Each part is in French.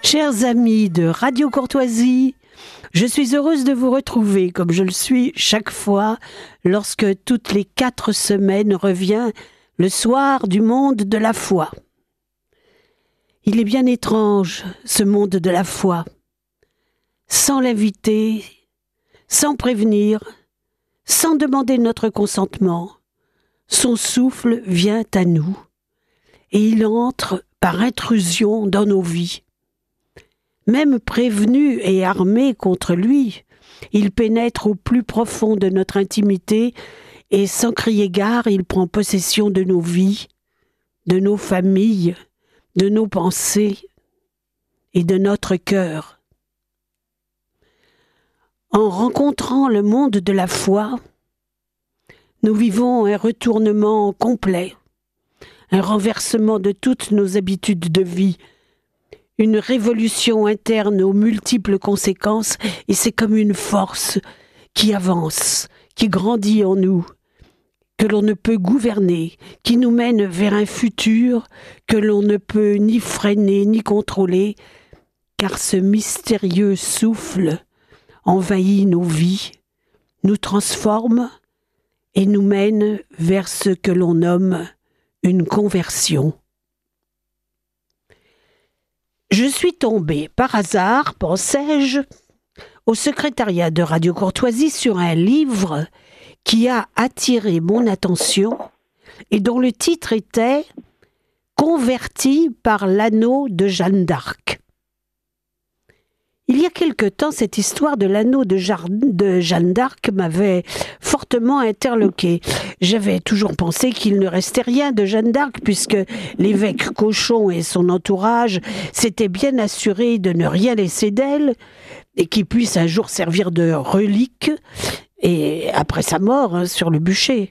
Chers amis de Radio Courtoisie, je suis heureuse de vous retrouver comme je le suis chaque fois lorsque toutes les 4 semaines revient le soir du monde de la foi. Il est bien étrange ce monde de la foi. Sans l'inviter, sans prévenir, sans demander notre consentement, son souffle vient à nous et il entre par intrusion dans nos vies. Même prévenu et armé contre lui, il pénètre au plus profond de notre intimité et sans crier gare, il prend possession de nos vies, de nos familles, de nos pensées et de notre cœur. En rencontrant le monde de la foi, nous vivons un retournement complet, un renversement de toutes nos habitudes de vie, une révolution interne aux multiples conséquences, et c'est comme une force qui avance, qui grandit en nous, que l'on ne peut gouverner, qui nous mène vers un futur que l'on ne peut ni freiner ni contrôler, car ce mystérieux souffle envahit nos vies, nous transforme et nous mène vers ce que l'on nomme une conversion. Je suis tombée par hasard, pensais-je, au secrétariat de Radio Courtoisie sur un livre qui a attiré mon attention et dont le titre était « Converti par l'anneau de Jeanne d'Arc ». Il y a quelque temps, cette histoire de l'anneau de Jeanne d'Arc m'avait fortement interloquée. J'avais toujours pensé qu'il ne restait rien de Jeanne d'Arc puisque l'évêque Cochon et son entourage s'étaient bien assurés de ne rien laisser d'elle et qu'il puisse un jour servir de relique et après sa mort sur le bûcher.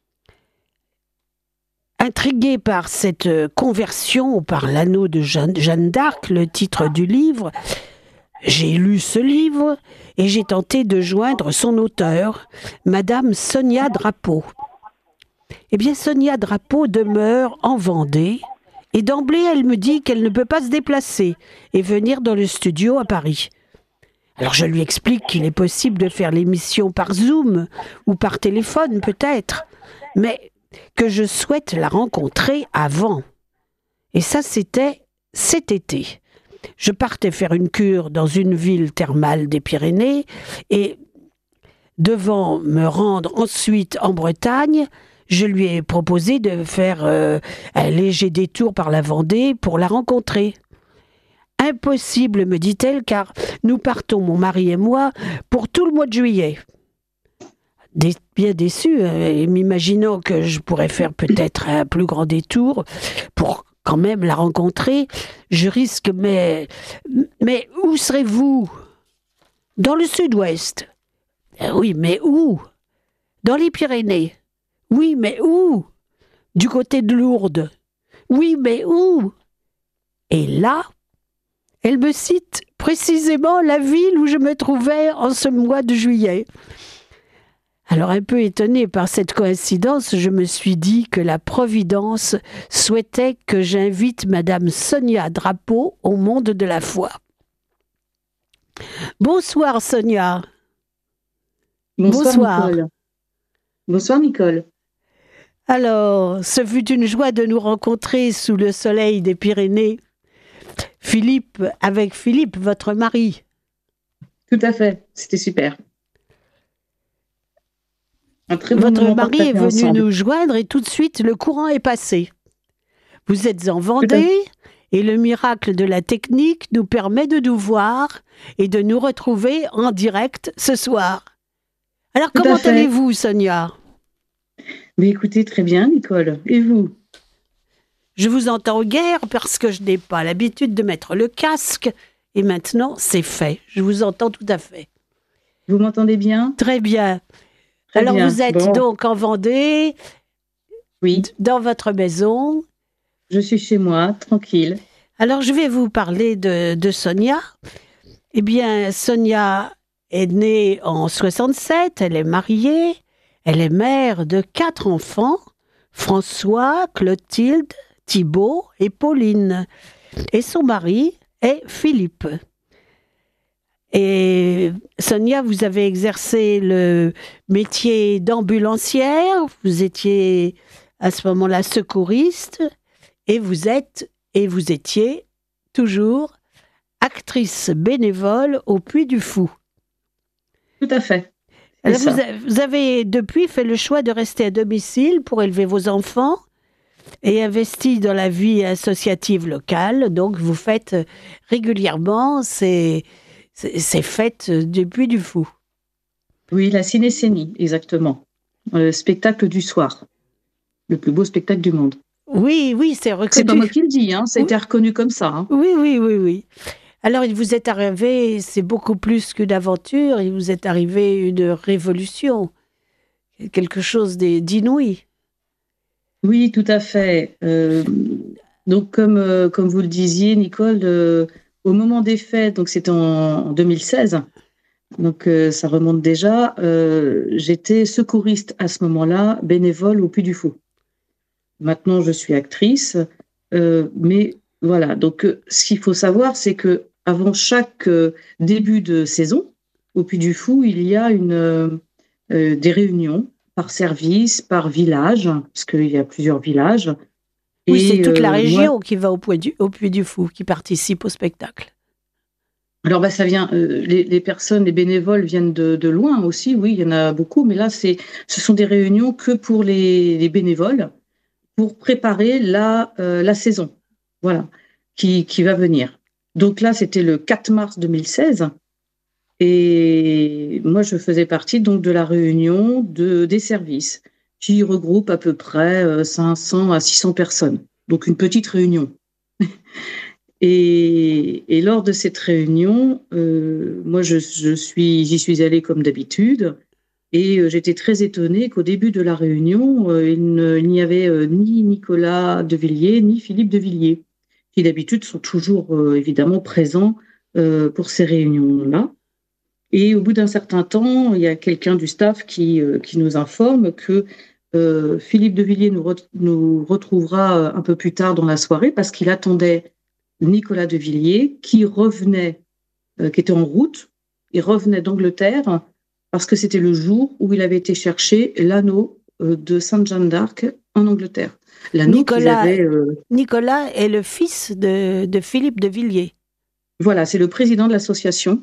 Intrigué par cette conversion par l'anneau de Jeanne d'Arc, le titre du livre, j'ai lu ce livre et j'ai tenté de joindre son auteur, Madame Sonia Drapeau. Eh bien, Sonia Drapeau demeure en Vendée et d'emblée, elle me dit qu'elle ne peut pas se déplacer et venir dans le studio à Paris. Alors je lui explique qu'il est possible de faire l'émission par Zoom ou par téléphone peut-être, mais que je souhaite la rencontrer avant. Et ça, c'était cet été. Je partais faire une cure dans une ville thermale des Pyrénées et devant me rendre ensuite en Bretagne, je lui ai proposé de faire un léger détour par la Vendée pour la rencontrer. Impossible, me dit-elle, car nous partons, mon mari et moi, pour tout le mois de juillet. Bien déçue, m'imaginant que je pourrais faire peut-être un plus grand détour pour quand même la rencontrer, je risque, mais où serez-vous? Dans le sud-ouest. Oui, mais où? Dans les Pyrénées. Oui, mais où? Du côté de Lourdes. Oui, mais où? Et là, elle me cite précisément la ville où je me trouvais en ce mois de juillet. Alors, un peu étonnée par cette coïncidence, je me suis dit que la Providence souhaitait que j'invite Madame Sonia Drapeau au monde de la foi. Bonsoir Sonia. Bonsoir. Nicole. Bonsoir Nicole. Alors, ce fut une joie de nous rencontrer sous le soleil des Pyrénées. Avec Philippe, votre mari. Tout à fait, c'était super. Votre mari est venu nous joindre et tout de suite, le courant est passé. Vous êtes en Vendée et le miracle de la technique nous permet de nous voir et de nous retrouver en direct ce soir. Alors, comment allez-vous, Sonia? Mais écoutez, très bien, Nicole. Et vous? Je vous entends guère parce que je n'ai pas l'habitude de mettre le casque et maintenant, c'est fait. Je vous entends tout à fait. Vous m'entendez bien? Très bien. Alors, vous êtes donc en Vendée, oui, dans votre maison. Je suis chez moi, tranquille. Alors, je vais vous parler de Sonia. Eh bien, Sonia est née en 67, elle est mariée, elle est mère de 4 enfants, François, Clotilde, Thibault et Pauline. Et son mari et Philippe. Et Sonia, vous avez exercé le métier d'ambulancière, vous étiez à ce moment-là secouriste, et vous étiez toujours actrice bénévole au Puy du Fou. Tout à fait. Alors vous avez depuis fait le choix de rester à domicile pour élever vos enfants et investi dans la vie associative locale. Donc vous faites régulièrement ces fêtes du Puy du Fou. Oui, la cinécénie, exactement. Le spectacle du soir. Le plus beau spectacle du monde. Oui, c'est reconnu. C'est pas moi qui le dis, hein, ça a été reconnu comme ça. Hein. Oui. Alors, il vous est arrivé, c'est beaucoup plus qu'une aventure, il vous est arrivé une révolution, quelque chose d'inouï. Oui, tout à fait. Donc, comme vous le disiez, Nicole, au moment des fêtes, donc c'était en 2016, donc ça remonte déjà, j'étais secouriste à ce moment-là, bénévole au Puy du Fou. Maintenant, je suis actrice, mais voilà. Donc, ce qu'il faut savoir, c'est que avant chaque début de saison, au Puy du Fou, il y a des réunions par service, par village, parce qu'il y a plusieurs villages. Oui, c'est toute la région moi, qui va au Puy du Fou, qui participe au spectacle. alors ça vient, les personnes, les bénévoles viennent de loin aussi, oui, il y en a beaucoup, mais là, ce sont des réunions que pour les bénévoles, pour préparer la saison, voilà, qui va venir. Donc là, c'était le 4 mars 2016, et moi, je faisais partie donc de la réunion des services, qui regroupe à peu près 500 à 600 personnes. Donc une petite réunion. Et lors de cette réunion, moi, j'y suis allée comme d'habitude. Et j'étais très étonnée qu'au début de la réunion, il n'y avait ni Nicolas de Villiers, ni Philippe de Villiers, qui d'habitude sont toujours évidemment présents pour ces réunions-là. Et au bout d'un certain temps, il y a quelqu'un du staff qui nous informe que Philippe de Villiers nous retrouvera un peu plus tard dans la soirée parce qu'il attendait Nicolas de Villiers qui revenait, qui était en route, il revenait d'Angleterre parce que c'était le jour où il avait été chercher l'anneau de Sainte Jeanne d'Arc en Angleterre. L'anneau qu'ils avaient. Nicolas est le fils de Philippe de Villiers. Voilà, c'est le président de l'association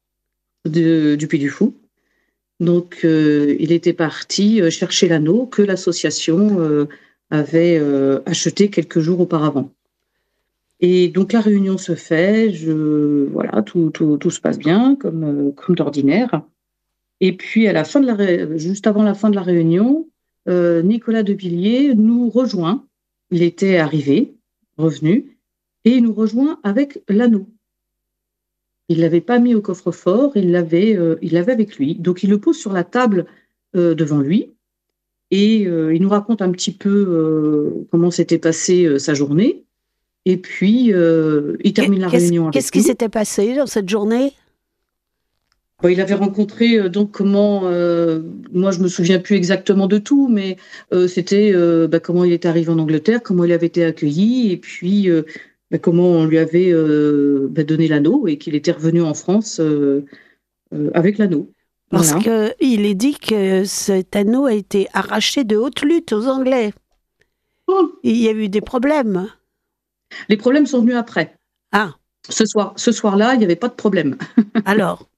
du Puy du Fou. Donc, il était parti chercher l'anneau que l'association avait acheté quelques jours auparavant. Et donc, la réunion se fait, voilà, tout se passe bien, comme d'ordinaire. Et puis, juste avant la fin de la réunion, Nicolas de Villiers nous rejoint. Il était arrivé, revenu, et il nous rejoint avec l'anneau. Il ne l'avait pas mis au coffre-fort, il l'avait avec lui. Donc, il le pose sur la table devant lui et il nous raconte un petit peu comment s'était passée sa journée. Et puis, il termine la réunion avec nous. Qu'est-ce qui s'était passé dans cette journée ? Bon, il avait rencontré donc comment, moi je me souviens plus exactement de tout, mais c'était comment il était arrivé en Angleterre, comment il avait été accueilli, et puis comment on lui avait donné l'anneau et qu'il était revenu en France avec l'anneau. Parce Voilà. qu'il est dit que cet anneau a été arraché de haute lutte aux Anglais. Oh. Il y a eu des problèmes. Les problèmes sont venus après. Ah. Ce soir-là, il n'y avait pas de problème. Alors.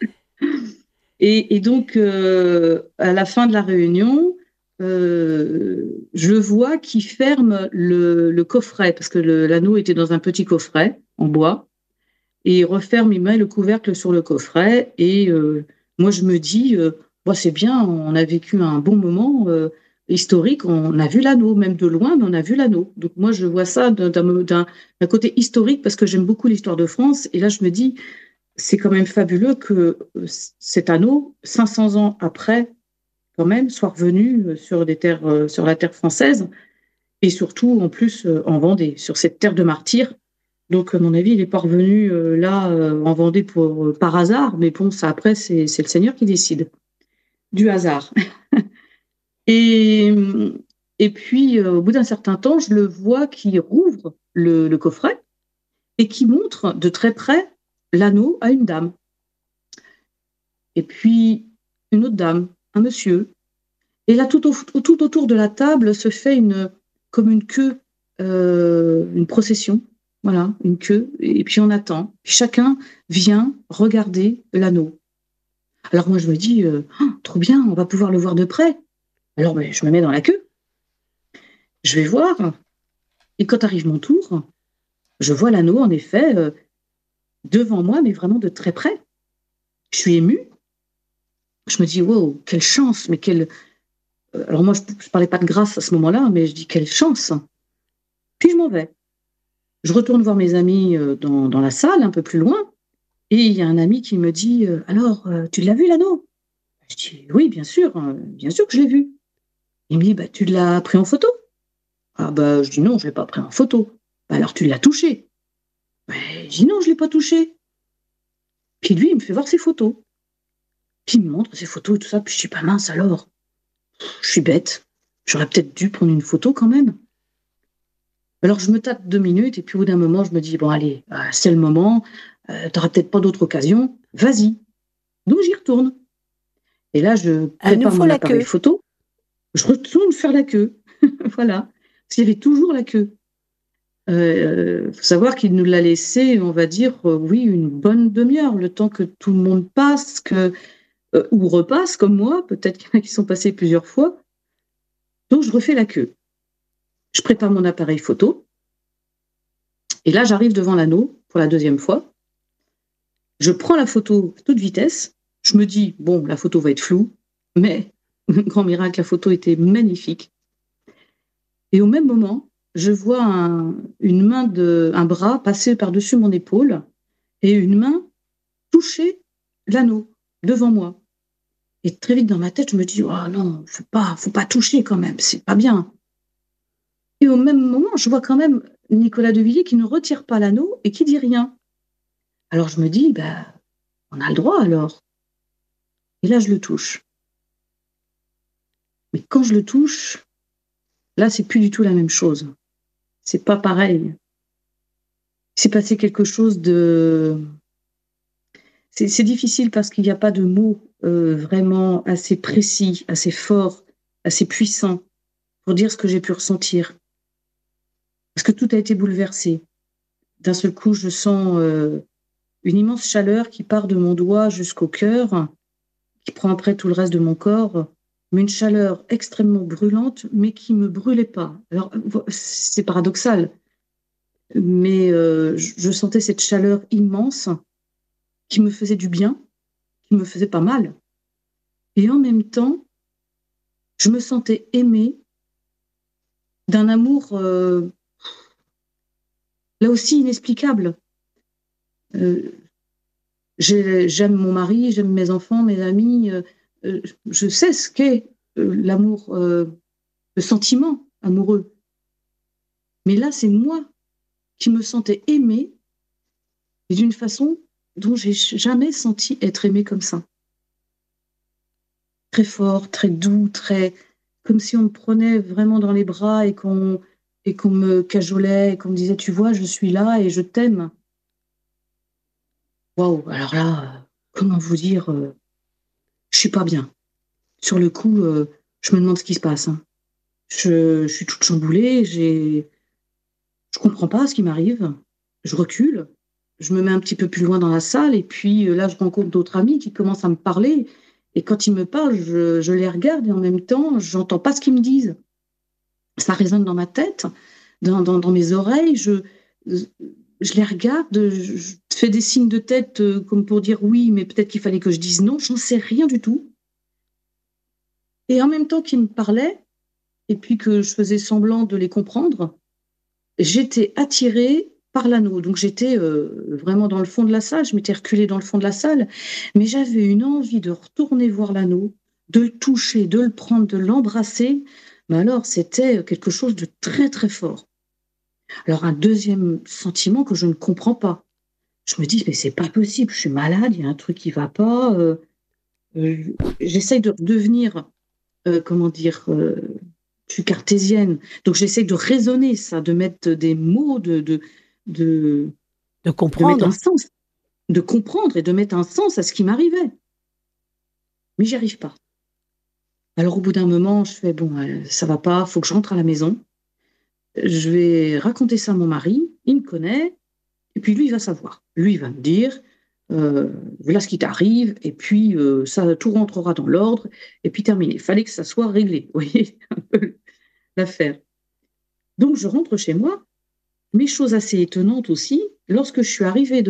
Et donc, à la fin de la réunion, je vois qu'il ferme le coffret, parce que l'anneau était dans un petit coffret en bois, et il referme, il met le couvercle sur le coffret, et moi je me dis, c'est bien, on a vécu un bon moment historique, on a vu l'anneau, même de loin, mais on a vu l'anneau. Donc moi je vois ça d'un côté historique, parce que j'aime beaucoup l'histoire de France, et là je me dis, c'est quand même fabuleux que cet anneau, 500 ans après, quand même, soit revenu sur la terre française, et surtout, en plus, en Vendée, sur cette terre de martyrs. Donc, à mon avis, il n'est pas revenu là, en Vendée par hasard, mais bon, ça, après, c'est le Seigneur qui décide. Du hasard. et, et puis, au bout d'un certain temps, je le vois qui rouvre le coffret, et qui montre de très près l'anneau à une dame. Et puis une autre dame, un monsieur. Et là, tout autour de la table se fait comme une queue, une procession. Voilà, une queue. Et puis on attend. Puis chacun vient regarder l'anneau. Alors moi, je me dis, trop bien, on va pouvoir le voir de près. Alors ben, je me mets dans la queue. Je vais voir. Et quand arrive mon tour, je vois l'anneau, en effet, devant moi, mais vraiment de très près. Je suis émue. Je me dis, wow, quelle chance, mais quelle. Alors moi, je ne parlais pas de grâce à ce moment-là, mais je dis, quelle chance. Puis je m'en vais. Je retourne voir mes amis dans la salle, un peu plus loin, et il y a un ami qui me dit, alors, tu l'as vu l'anneau? Je dis, oui, bien sûr que je l'ai vu. Il me dit, bah, tu l'as pris en photo? Ah bah, je dis, non, je ne l'ai pas pris en photo. Bah, alors tu l'as touché? Je dis, non, je ne l'ai pas touché. Puis lui, il me fait voir ses photos. Puis il me montre ses photos et tout ça. Puis je dis, pas mince alors. Je suis bête. J'aurais peut-être dû prendre une photo quand même. Alors je me tape 2 minutes et puis au bout d'un moment, je me dis, bon allez, c'est le moment. T'auras peut-être pas d'autre occasion. Vas-y. Donc j'y retourne. Et là, je À prépare nouveau mon la appareil queue. photo. Je retourne faire la queue. Voilà. Parce qu'il y avait toujours la queue. Faut savoir qu'il nous l'a laissé, on va dire, oui, une bonne demi-heure, le temps que tout le monde passe, ou repasse comme moi, peut-être qu'il y en a qui sont passés plusieurs fois. Donc je refais la queue. Je prépare mon appareil photo. Et là, j'arrive devant l'anneau pour la deuxième fois. Je prends la photo à toute vitesse. Je me dis, bon, la photo va être floue, mais, grand miracle, la photo était magnifique. Et au même moment, je vois un bras passer par-dessus mon épaule et une main toucher l'anneau devant moi. Et très vite dans ma tête, je me dis, oh non, faut pas toucher quand même, c'est pas bien. Et au même moment, je vois quand même Nicolas de Villiers qui ne retire pas l'anneau et qui dit rien. Alors je me dis, bah, on a le droit alors. Et là, je le touche. Mais quand je le touche, là, c'est plus du tout la même chose. C'est pas pareil. C'est passé quelque chose de. C'est difficile parce qu'il n'y a pas de mots vraiment assez précis, assez forts, assez puissants pour dire ce que j'ai pu ressentir. Parce que tout a été bouleversé. D'un seul coup, je sens une immense chaleur qui part de mon doigt jusqu'au cœur, qui prend après tout le reste de mon corps, mais une chaleur extrêmement brûlante, mais qui ne me brûlait pas. Alors, c'est paradoxal, mais je sentais cette chaleur immense qui me faisait du bien, qui me faisait pas mal. Et en même temps, je me sentais aimée d'un amour, là aussi inexplicable. Euh, J'aime mon mari, j'aime mes enfants, mes amis. Je sais ce qu'est l'amour, le sentiment amoureux. Mais là, c'est moi qui me sentais aimée et d'une façon dont j'ai jamais senti être aimée comme ça. Très fort, très doux, très comme si on me prenait vraiment dans les bras et qu'on me cajolait et qu'on me disait, tu vois, je suis là et je t'aime. Waouh, alors là, comment vous dire, je suis pas bien. Sur le coup, je me demande ce qui se passe, hein. Je suis toute chamboulée, je comprends pas ce qui m'arrive. Je recule, je me mets un petit peu plus loin dans la salle et puis là, je rencontre d'autres amis qui commencent à me parler. Et quand ils me parlent, je les regarde et en même temps, j'entends pas ce qu'ils me disent. Ça résonne dans ma tête, dans mes oreilles. Je les regarde, je fais des signes de tête comme pour dire oui, mais peut-être qu'il fallait que je dise non. J'en sais rien du tout. Et en même temps qu'ils me parlaient, et puis que je faisais semblant de les comprendre, j'étais attirée par l'anneau. Donc j'étais vraiment dans le fond de la salle, je m'étais reculée dans le fond de la salle, mais j'avais une envie de retourner voir l'anneau, de le toucher, de le prendre, de l'embrasser. Mais alors c'était quelque chose de très très fort. Alors un deuxième sentiment que je ne comprends pas. Je me dis, mais c'est pas possible, je suis malade, il y a un truc qui va pas. Euh, J'essaye de devenir, comment dire, je suis cartésienne, donc j'essaie de raisonner ça, de mettre des mots, de De de mettre un comprendre. sens, de comprendre et de mettre un sens à ce qui m'arrivait. Mais j'y arrive pas. Alors au bout d'un moment, je fais bon, ça va pas, faut que je rentre à la maison. Je vais raconter ça à mon mari, il me connaît, et puis lui, il va savoir. Lui, il va me dire, voilà ce qui t'arrive, et puis ça, tout rentrera dans l'ordre, et puis terminé. Il fallait que ça soit réglé, vous voyez, un peu l'affaire. Donc je rentre chez moi, mais chose assez étonnante aussi, lorsque je suis arrivée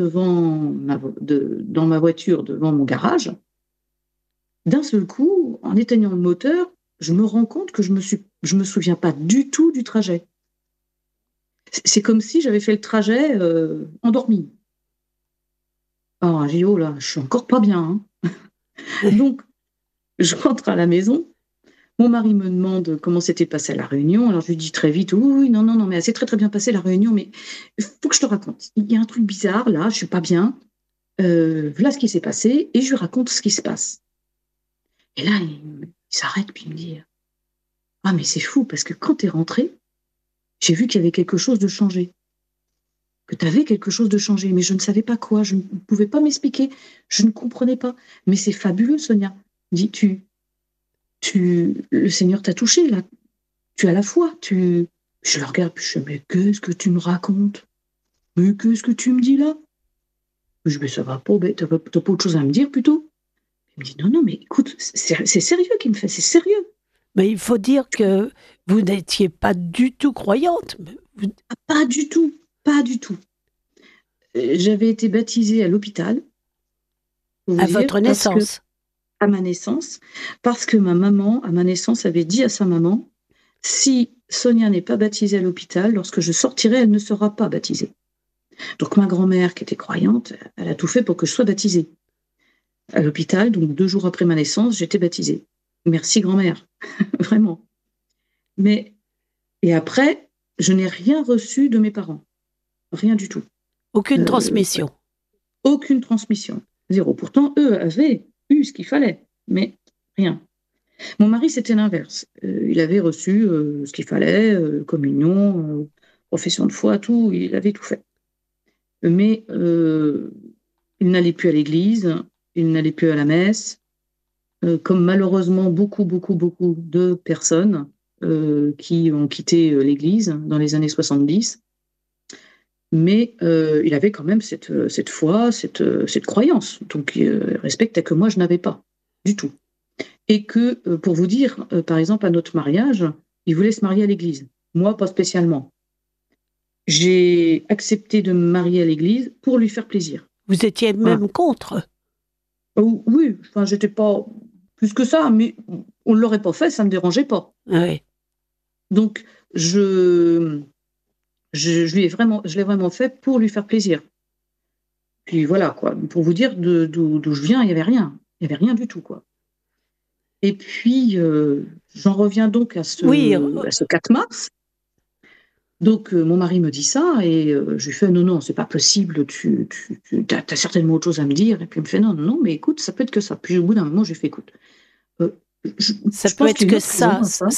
dans ma voiture, devant mon garage, d'un seul coup, en éteignant le moteur, je me rends compte que je me souviens pas du tout du trajet. C'est comme si j'avais fait le trajet endormi. Ah, j'ai dit, oh là, je suis encore pas bien, hein. Donc, je rentre à la maison. Mon mari me demande comment s'était passé la réunion. Alors, je lui dis très vite, oui, oui, non, non, non, mais elle s'est très, très bien passée la réunion, mais il faut que je te raconte. Il y a un truc bizarre, là, je suis pas bien. Voilà ce qui s'est passé. Et je lui raconte ce qui se passe. Et là, il s'arrête, puis il me dit, ah, mais c'est fou, parce que quand tu es rentré, j'ai vu qu'il y avait quelque chose de changé. Que tu avais quelque chose de changé, mais je ne savais pas quoi. Je ne pouvais pas m'expliquer. Je ne comprenais pas. Mais c'est fabuleux, Sonia. Dis-tu. Le Seigneur t'a touché, là. Tu as la foi. Je le regarde, puis je dis, mais qu'est-ce que tu me racontes? Mais qu'est-ce que tu me dis là? Je dis, mais ça va pas, ben, t'as pas autre chose à me dire plutôt? Il me dit, non, non, mais écoute, c'est sérieux qu'il me fait, c'est sérieux. Mais il faut dire que vous n'étiez pas du tout croyante. Ah, pas du tout, pas du tout. J'avais été baptisée à l'hôpital, pour vous À dire, votre parce que, naissance. à ma naissance, parce que ma maman, à ma naissance, avait dit à sa maman, si Sonia n'est pas baptisée à l'hôpital, lorsque je sortirai, elle ne sera pas baptisée. Donc ma grand-mère, qui était croyante, elle a tout fait pour que je sois baptisée. À l'hôpital, donc 2 jours après ma naissance, j'étais baptisée. Merci grand-mère, vraiment. Mais, et après, je n'ai rien reçu de mes parents. Rien du tout. Aucune Euh, transmission. Aucune transmission. Zéro. Pourtant, eux avaient eu ce qu'il fallait, mais rien. Mon mari, c'était l'inverse. Il avait reçu ce qu'il fallait, communion, profession de foi, tout, il avait tout fait. Mais il n'allait plus à l'église, il n'allait plus à la messe, comme malheureusement beaucoup, beaucoup, beaucoup de personnes qui ont quitté l'église dans les années 70. Mais il avait quand même cette foi, cette croyance. Donc, il respectait que moi, je n'avais pas du tout. Et que, pour vous dire, par exemple, à notre mariage, il voulait se marier à l'église. Moi, pas spécialement. J'ai accepté de me marier à l'église pour lui faire plaisir. Vous étiez Voilà. même contre. Oui, enfin, j'étais pas plus que ça, mais on ne l'aurait pas fait, ça ne me dérangeait pas. Oui. Donc, je l'ai vraiment fait pour lui faire plaisir. Puis voilà, quoi. Pour vous dire d'où je viens, il n'y avait rien. Il n'y avait rien du tout, quoi. Et puis, j'en reviens donc Oui, à ce 4 mars. Donc, mon mari me dit ça et je lui fais: «Non, non, c'est pas possible, tu as certainement autre chose à me dire». Et puis il me fait: «Non, non, non, mais écoute, ça peut être que ça». Puis au bout d'un moment, j'ai fait: «Écoute, heu, je ça je peut pense être qu'il y a une que autre raison ça, à ça».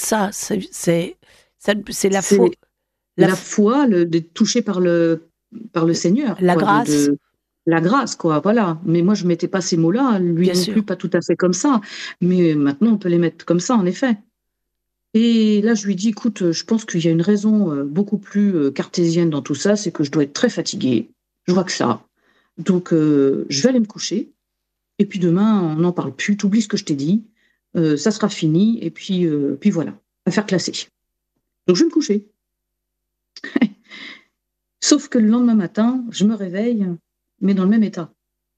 c'est la foi, C'est la, la foi, d'être touché par le Seigneur, la quoi, grâce, la grâce, quoi, voilà. Mais moi, je mettais pas ces mots-là, lui bien non plus, sûr. pas tout à fait comme ça. Mais maintenant, on peut les mettre comme ça, en effet. Et là, je lui dis: «Écoute, je pense qu'il y a une raison, beaucoup plus, cartésienne dans tout ça, c'est que je dois être très fatiguée. Je vois que ça. Donc je vais aller me coucher et puis demain, on n'en parle plus. Tu oublies ce que je t'ai dit, ça sera fini et puis voilà, affaire classée». Donc je vais me coucher. Sauf que le lendemain matin, je me réveille, mais dans le même état.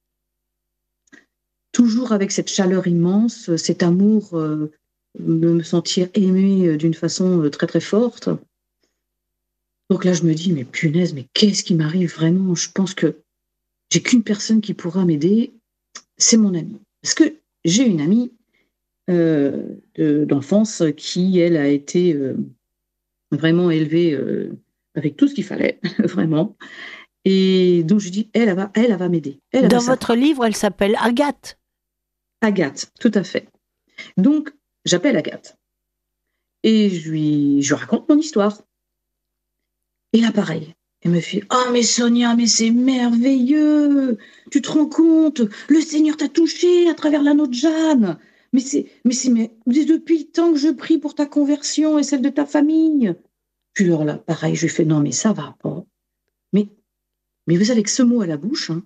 Toujours avec cette chaleur immense, cet amour, de me sentir aimée, d'une façon, très, très forte. Donc là, je me dis: «Mais punaise, mais qu'est-ce qui m'arrive vraiment? Je pense que j'ai qu'une personne qui pourra m'aider, c'est mon amie». Parce que j'ai une amie, d'enfance qui, elle, a été, vraiment élevée, avec tout ce qu'il fallait, vraiment. Et donc je dis: Elle va m'aider, elle va Dans votre savoir». livre, elle s'appelle Agathe. Agathe, tout à fait. Donc j'appelle Agathe et je lui raconte mon histoire. Et là, pareil. Elle me fait: «Ah mais Sonia, mais c'est merveilleux! Tu te rends compte? Le Seigneur t'a touchée à travers l'anneau de Jeanne. Mais depuis le temps que je prie pour ta conversion et celle de ta famille». Puis alors là, pareil, je lui fais: «Non mais ça va pas. Mais mais vous avez que ce mot à la bouche, hein».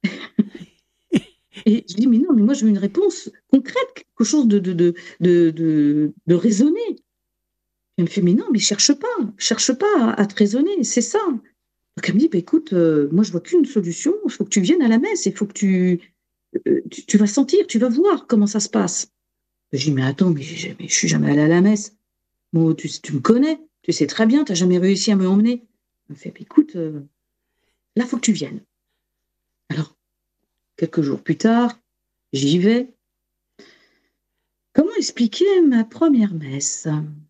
Et je dis: «Mais non, mais moi je veux une réponse concrète, quelque chose de raisonné». Elle me fait: «Mais non, mais cherche pas à te raisonner, c'est ça». Donc elle me dit: «Bah écoute, moi je vois qu'une solution, il faut que tu viennes à la messe, il faut que tu vas sentir, tu vas voir comment ça se passe». Je dis: «Mais attends, mais je suis jamais allée à la messe. Moi, tu me connais, tu sais très bien, tu as jamais réussi à me emmener». Elle me fait: «Bah écoute, là, faut que tu viennes». Alors, quelques jours plus tard, j'y vais. Comment expliquer ma première messe?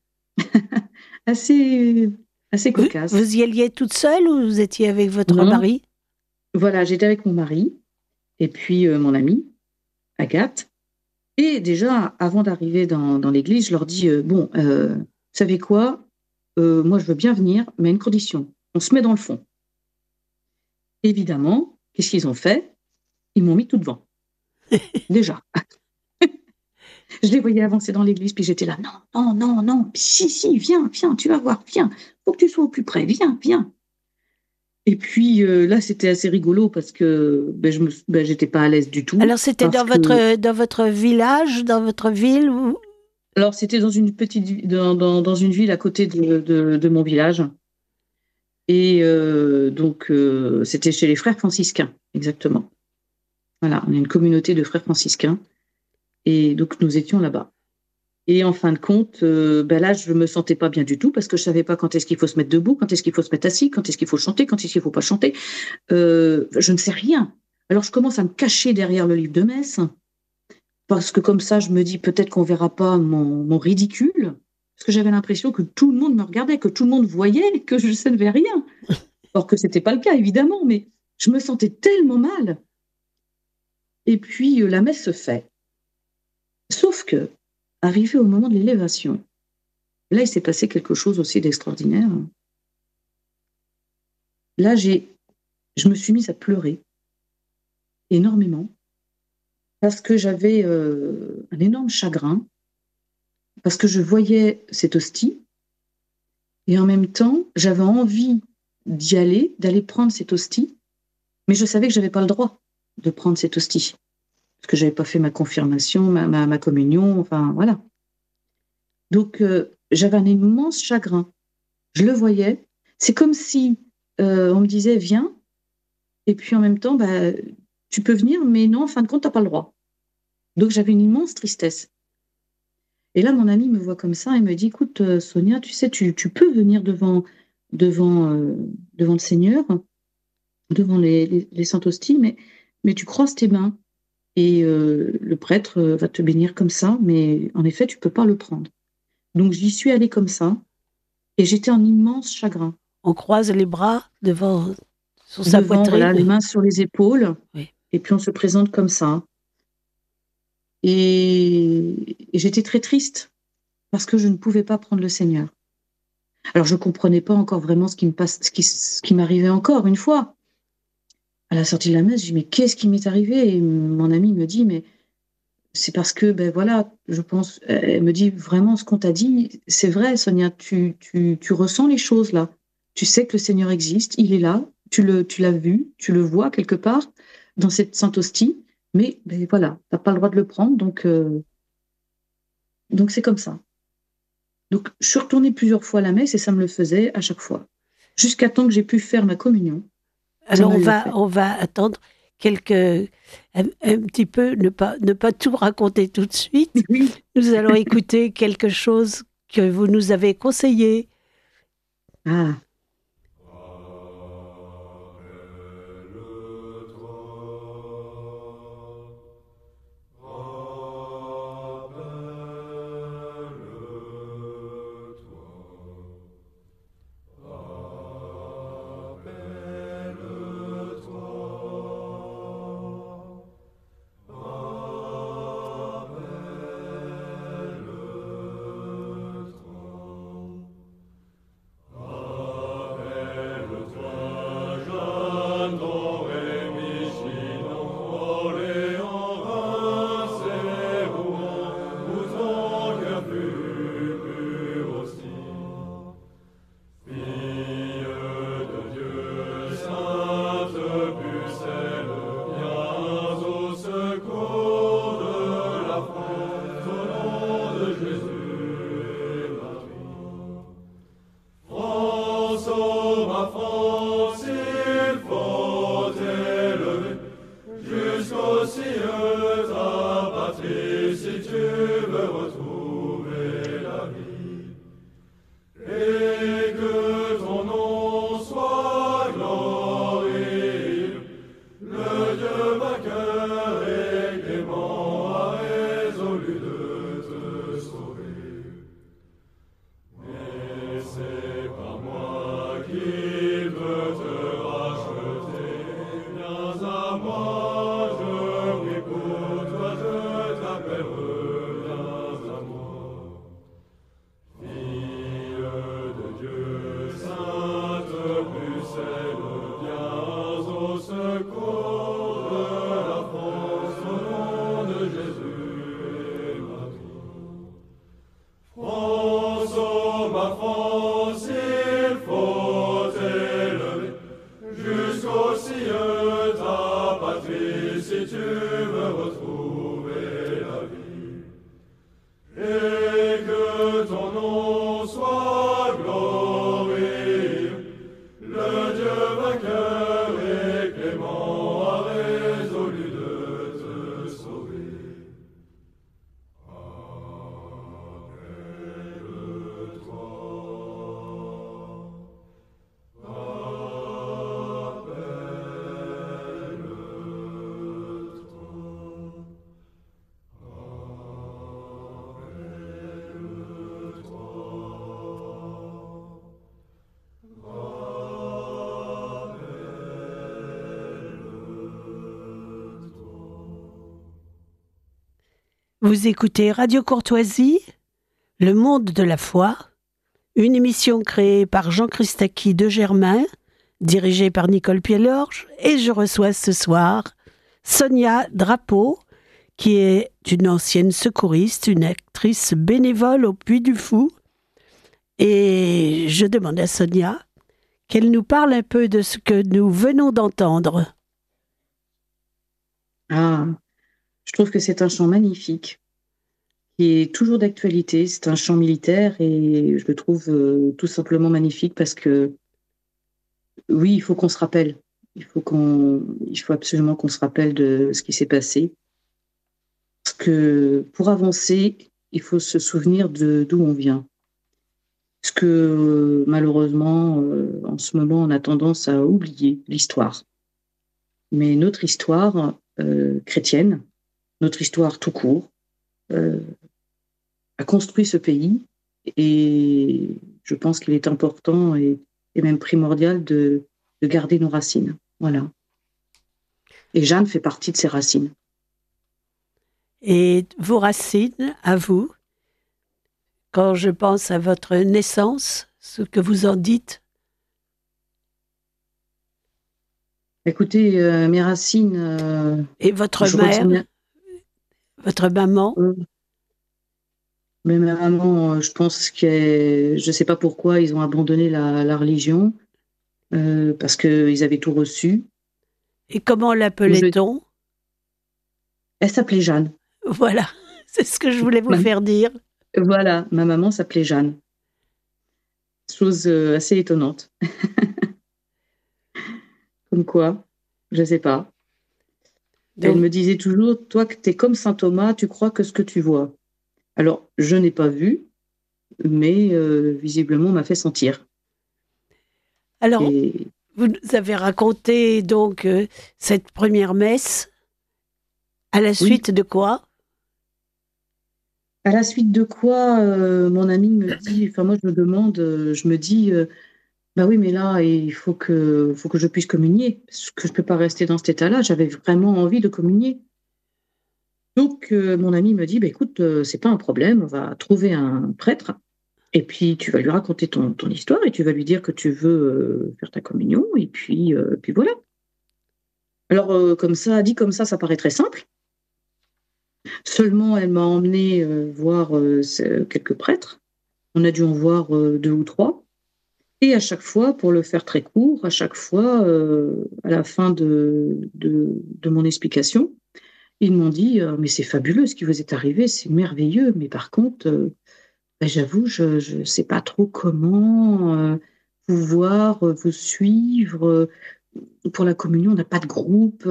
Assez assez Vous, cocasse. vous y alliez toute seule ou vous étiez avec votre Non, non, mari? voilà, j'étais avec mon mari et puis, mon amie, Agathe. Et déjà, avant d'arriver dans l'église, je leur dis, «Bon, vous savez quoi? Moi, je veux bien venir, mais à une condition, on se met dans le fond». Évidemment, qu'est-ce qu'ils ont fait? Ils m'ont mis tout devant, déjà. Je les voyais avancer dans l'église, puis j'étais là: «Non, non, non, non, si, si, viens, viens, tu vas voir, viens, faut que tu sois au plus près, viens, viens». Et puis, là, c'était assez rigolo parce que, j'étais pas à l'aise du tout Alors c'était parce que dans votre village, dans votre ville ou... alors c'était dans une petite vi dans une ville à côté de mon village et donc c'était chez les frères franciscains, exactement. Voilà, on est une communauté de frères franciscains et donc nous étions là-bas et en fin de compte, là, je me sentais pas bien du tout parce que je savais pas quand est-ce qu'il faut se mettre debout, quand est-ce qu'il faut se mettre assis, quand est-ce qu'il faut chanter, quand est-ce qu'il faut pas chanter. Je ne sais rien. Alors je commence à me cacher derrière le livre de messe. Parce que comme ça, je me dis: «Peut-être qu'on verra pas mon ridicule». Parce que j'avais l'impression que tout le monde me regardait, que tout le monde voyait que je ne savais rien. Or que c'était pas le cas évidemment, mais je me sentais tellement mal et puis, la messe se fait. Sauf qu'arrivé au moment de l'élévation, là, il s'est passé quelque chose aussi d'extraordinaire. Là, je me suis mise à pleurer énormément parce que j'avais, un énorme chagrin, parce que je voyais cette hostie et en même temps, j'avais envie d'y aller, d'aller prendre cette hostie, mais je savais que j'avais pas le droit de prendre cette hostie, parce que j'avais pas fait ma confirmation, ma communion, enfin voilà. Donc j'avais un immense chagrin. Je le voyais. C'est comme si, on me disait: «Viens» et puis en même temps, tu peux venir, mais non, en fin de compte, tu as pas le droit. Donc j'avais une immense tristesse et là, mon ami me voit comme ça et me dit: «Écoute, Sonia, tu sais, tu peux venir devant le Seigneur, devant les saintes hosties, mais tu croises tes mains et le prêtre, va te bénir comme ça, mais en effet, tu peux pas le prendre». Donc j'y suis allée comme ça et j'étais en immense chagrin. On croise les bras devant, sur sa Devant, voilà, les poitrine? mains sur les épaules Oui. et puis on se présente comme ça et j'étais très triste parce que je ne pouvais pas prendre le Seigneur. Alors je comprenais pas encore vraiment ce qui m'arrivait encore une fois. À la sortie de la messe, je dis: «Mais qu'est-ce qui m'est arrivé?» et mon ami me dit: «Mais c'est parce que, voilà, je pense», elle me dit: «Vraiment ce qu'on t'a dit, c'est vrai Sonia, tu ressens les choses là. Tu sais que le Seigneur existe, il est là, tu l'as vu, tu le vois quelque part dans cette sainte hostie, mais voilà, tu as pas le droit de le prendre donc c'est comme ça». Donc je suis retournée plusieurs fois à la messe et ça me le faisait à chaque fois. Jusqu'à temps que j'ai pu faire ma communion, ça Alors me l'a fait. on va attendre quelques, un petit peu, ne pas tout raconter tout de suite. Oui. Nous allons écouter quelque chose que vous nous avez conseillé. Ah. Vous écoutez Radio Courtoisie, Le Monde de la Foi, une émission créée par Jean Christaki de Germain, dirigée par Nicole Pielorge, et je reçois ce soir Sonia Drapeau, qui est une ancienne secouriste, une actrice bénévole au Puy du Fou. Et je demande à Sonia qu'elle nous parle un peu de ce que nous venons d'entendre. Ah, je trouve que c'est un chant magnifique, qui est toujours d'actualité. C'est un chant militaire et je le trouve tout simplement magnifique parce que, oui, il faut qu'on se rappelle. Il faut absolument qu'on se rappelle de ce qui s'est passé. Parce que pour avancer, il faut se souvenir d'où on vient. Parce que malheureusement, en ce moment, on a tendance à oublier l'histoire. Mais notre histoire chrétienne, notre histoire tout court, a construit ce pays et je pense qu'il est important et même primordial de garder nos racines. Voilà. Et Jeanne fait partie de ces racines. Et vos racines, à vous, quand je pense à votre naissance, ce que vous en dites? Écoutez, mes racines... Et votre mère, votre maman? Mais ma maman, je pense que je ne sais pas pourquoi ils ont abandonné la religion, parce qu'ils avaient tout reçu. Et comment l'appelait-on? Elle s'appelait Jeanne. Voilà, c'est ce que je voulais vous faire dire. Voilà, ma maman s'appelait Jeanne. Chose assez étonnante. Comme quoi, je ne sais pas. Donc, elle me disait toujours, toi, que tu es comme saint Thomas, tu crois que ce que tu vois. Alors, je n'ai pas vu, mais visiblement, on m'a fait sentir. Alors, vous nous avez raconté donc cette première messe. À la suite de quoi? À la suite de quoi, mon ami me dit, enfin moi je me demande, je me dis, bah oui, mais là, il faut que je puisse communier, parce que je ne peux pas rester dans cet état-là. J'avais vraiment envie de communier. Donc, mon ami me dit, bah, écoute, c'est pas un problème, on va trouver un prêtre, et puis tu vas lui raconter ton histoire, et tu vas lui dire que tu veux faire ta communion, et puis voilà. Alors, comme ça, dit comme ça paraît très simple. Seulement, elle m'a emmené voir quelques prêtres. On a dû en voir 2 ou 3. Et à chaque fois, pour le faire très court, à chaque fois, à la fin de mon explication, ils m'ont dit mais c'est fabuleux ce qui vous est arrivé, c'est merveilleux. Mais par contre, ben, j'avoue, je ne sais pas trop comment pouvoir vous suivre. Pour la communion, on n'a pas de groupe.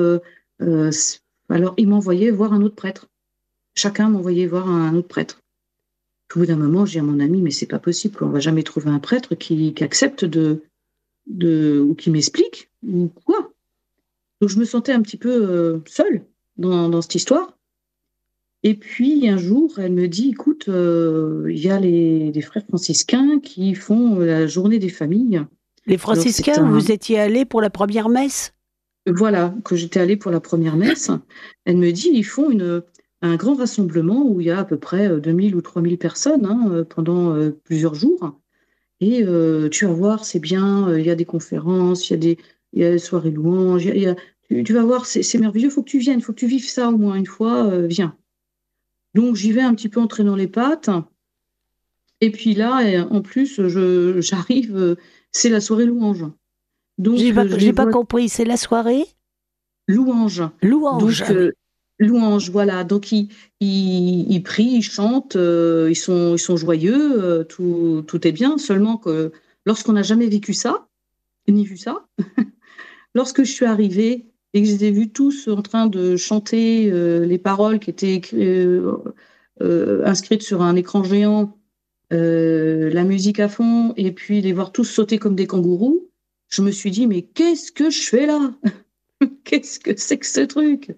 Alors, ils m'envoyaient voir un autre prêtre. Chacun m'envoyait voir un autre prêtre. Au bout d'un moment, j'ai dit à mon ami, mais c'est pas possible, on va jamais trouver un prêtre qui accepte ou qui m'explique, ou quoi. Donc je me sentais un petit peu seule dans cette histoire. Et puis un jour, elle me dit, écoute, il y a les frères franciscains qui font la journée des familles. Les franciscains, vous étiez allés pour la première messe? Voilà, que j'étais allée pour la première messe. Elle me dit, ils font un grand rassemblement où il y a à peu près 2000 ou 3000 personnes pendant plusieurs jours. Et tu vas voir, c'est bien, il y a des conférences, il y a des soirées louanges, tu vas voir, c'est merveilleux, il faut que tu viennes, il faut que tu vives ça au moins une fois, viens. Donc j'y vais un petit peu en traînant les pattes. Et puis là, en plus, j'arrive, c'est la soirée louange. Donc j'ai pas compris, c'est la soirée louange. Louange. Donc, louange, voilà. Donc ils prient, ils chantent, ils sont joyeux, tout est bien. Seulement que lorsqu'on n'a jamais vécu ça, ni vu ça, lorsque je suis arrivée et que je les ai vus tous en train de chanter les paroles qui étaient inscrites sur un écran géant, la musique à fond, et puis les voir tous sauter comme des kangourous, je me suis dit, mais qu'est-ce que je fais là? Qu'est-ce que c'est que ce truc?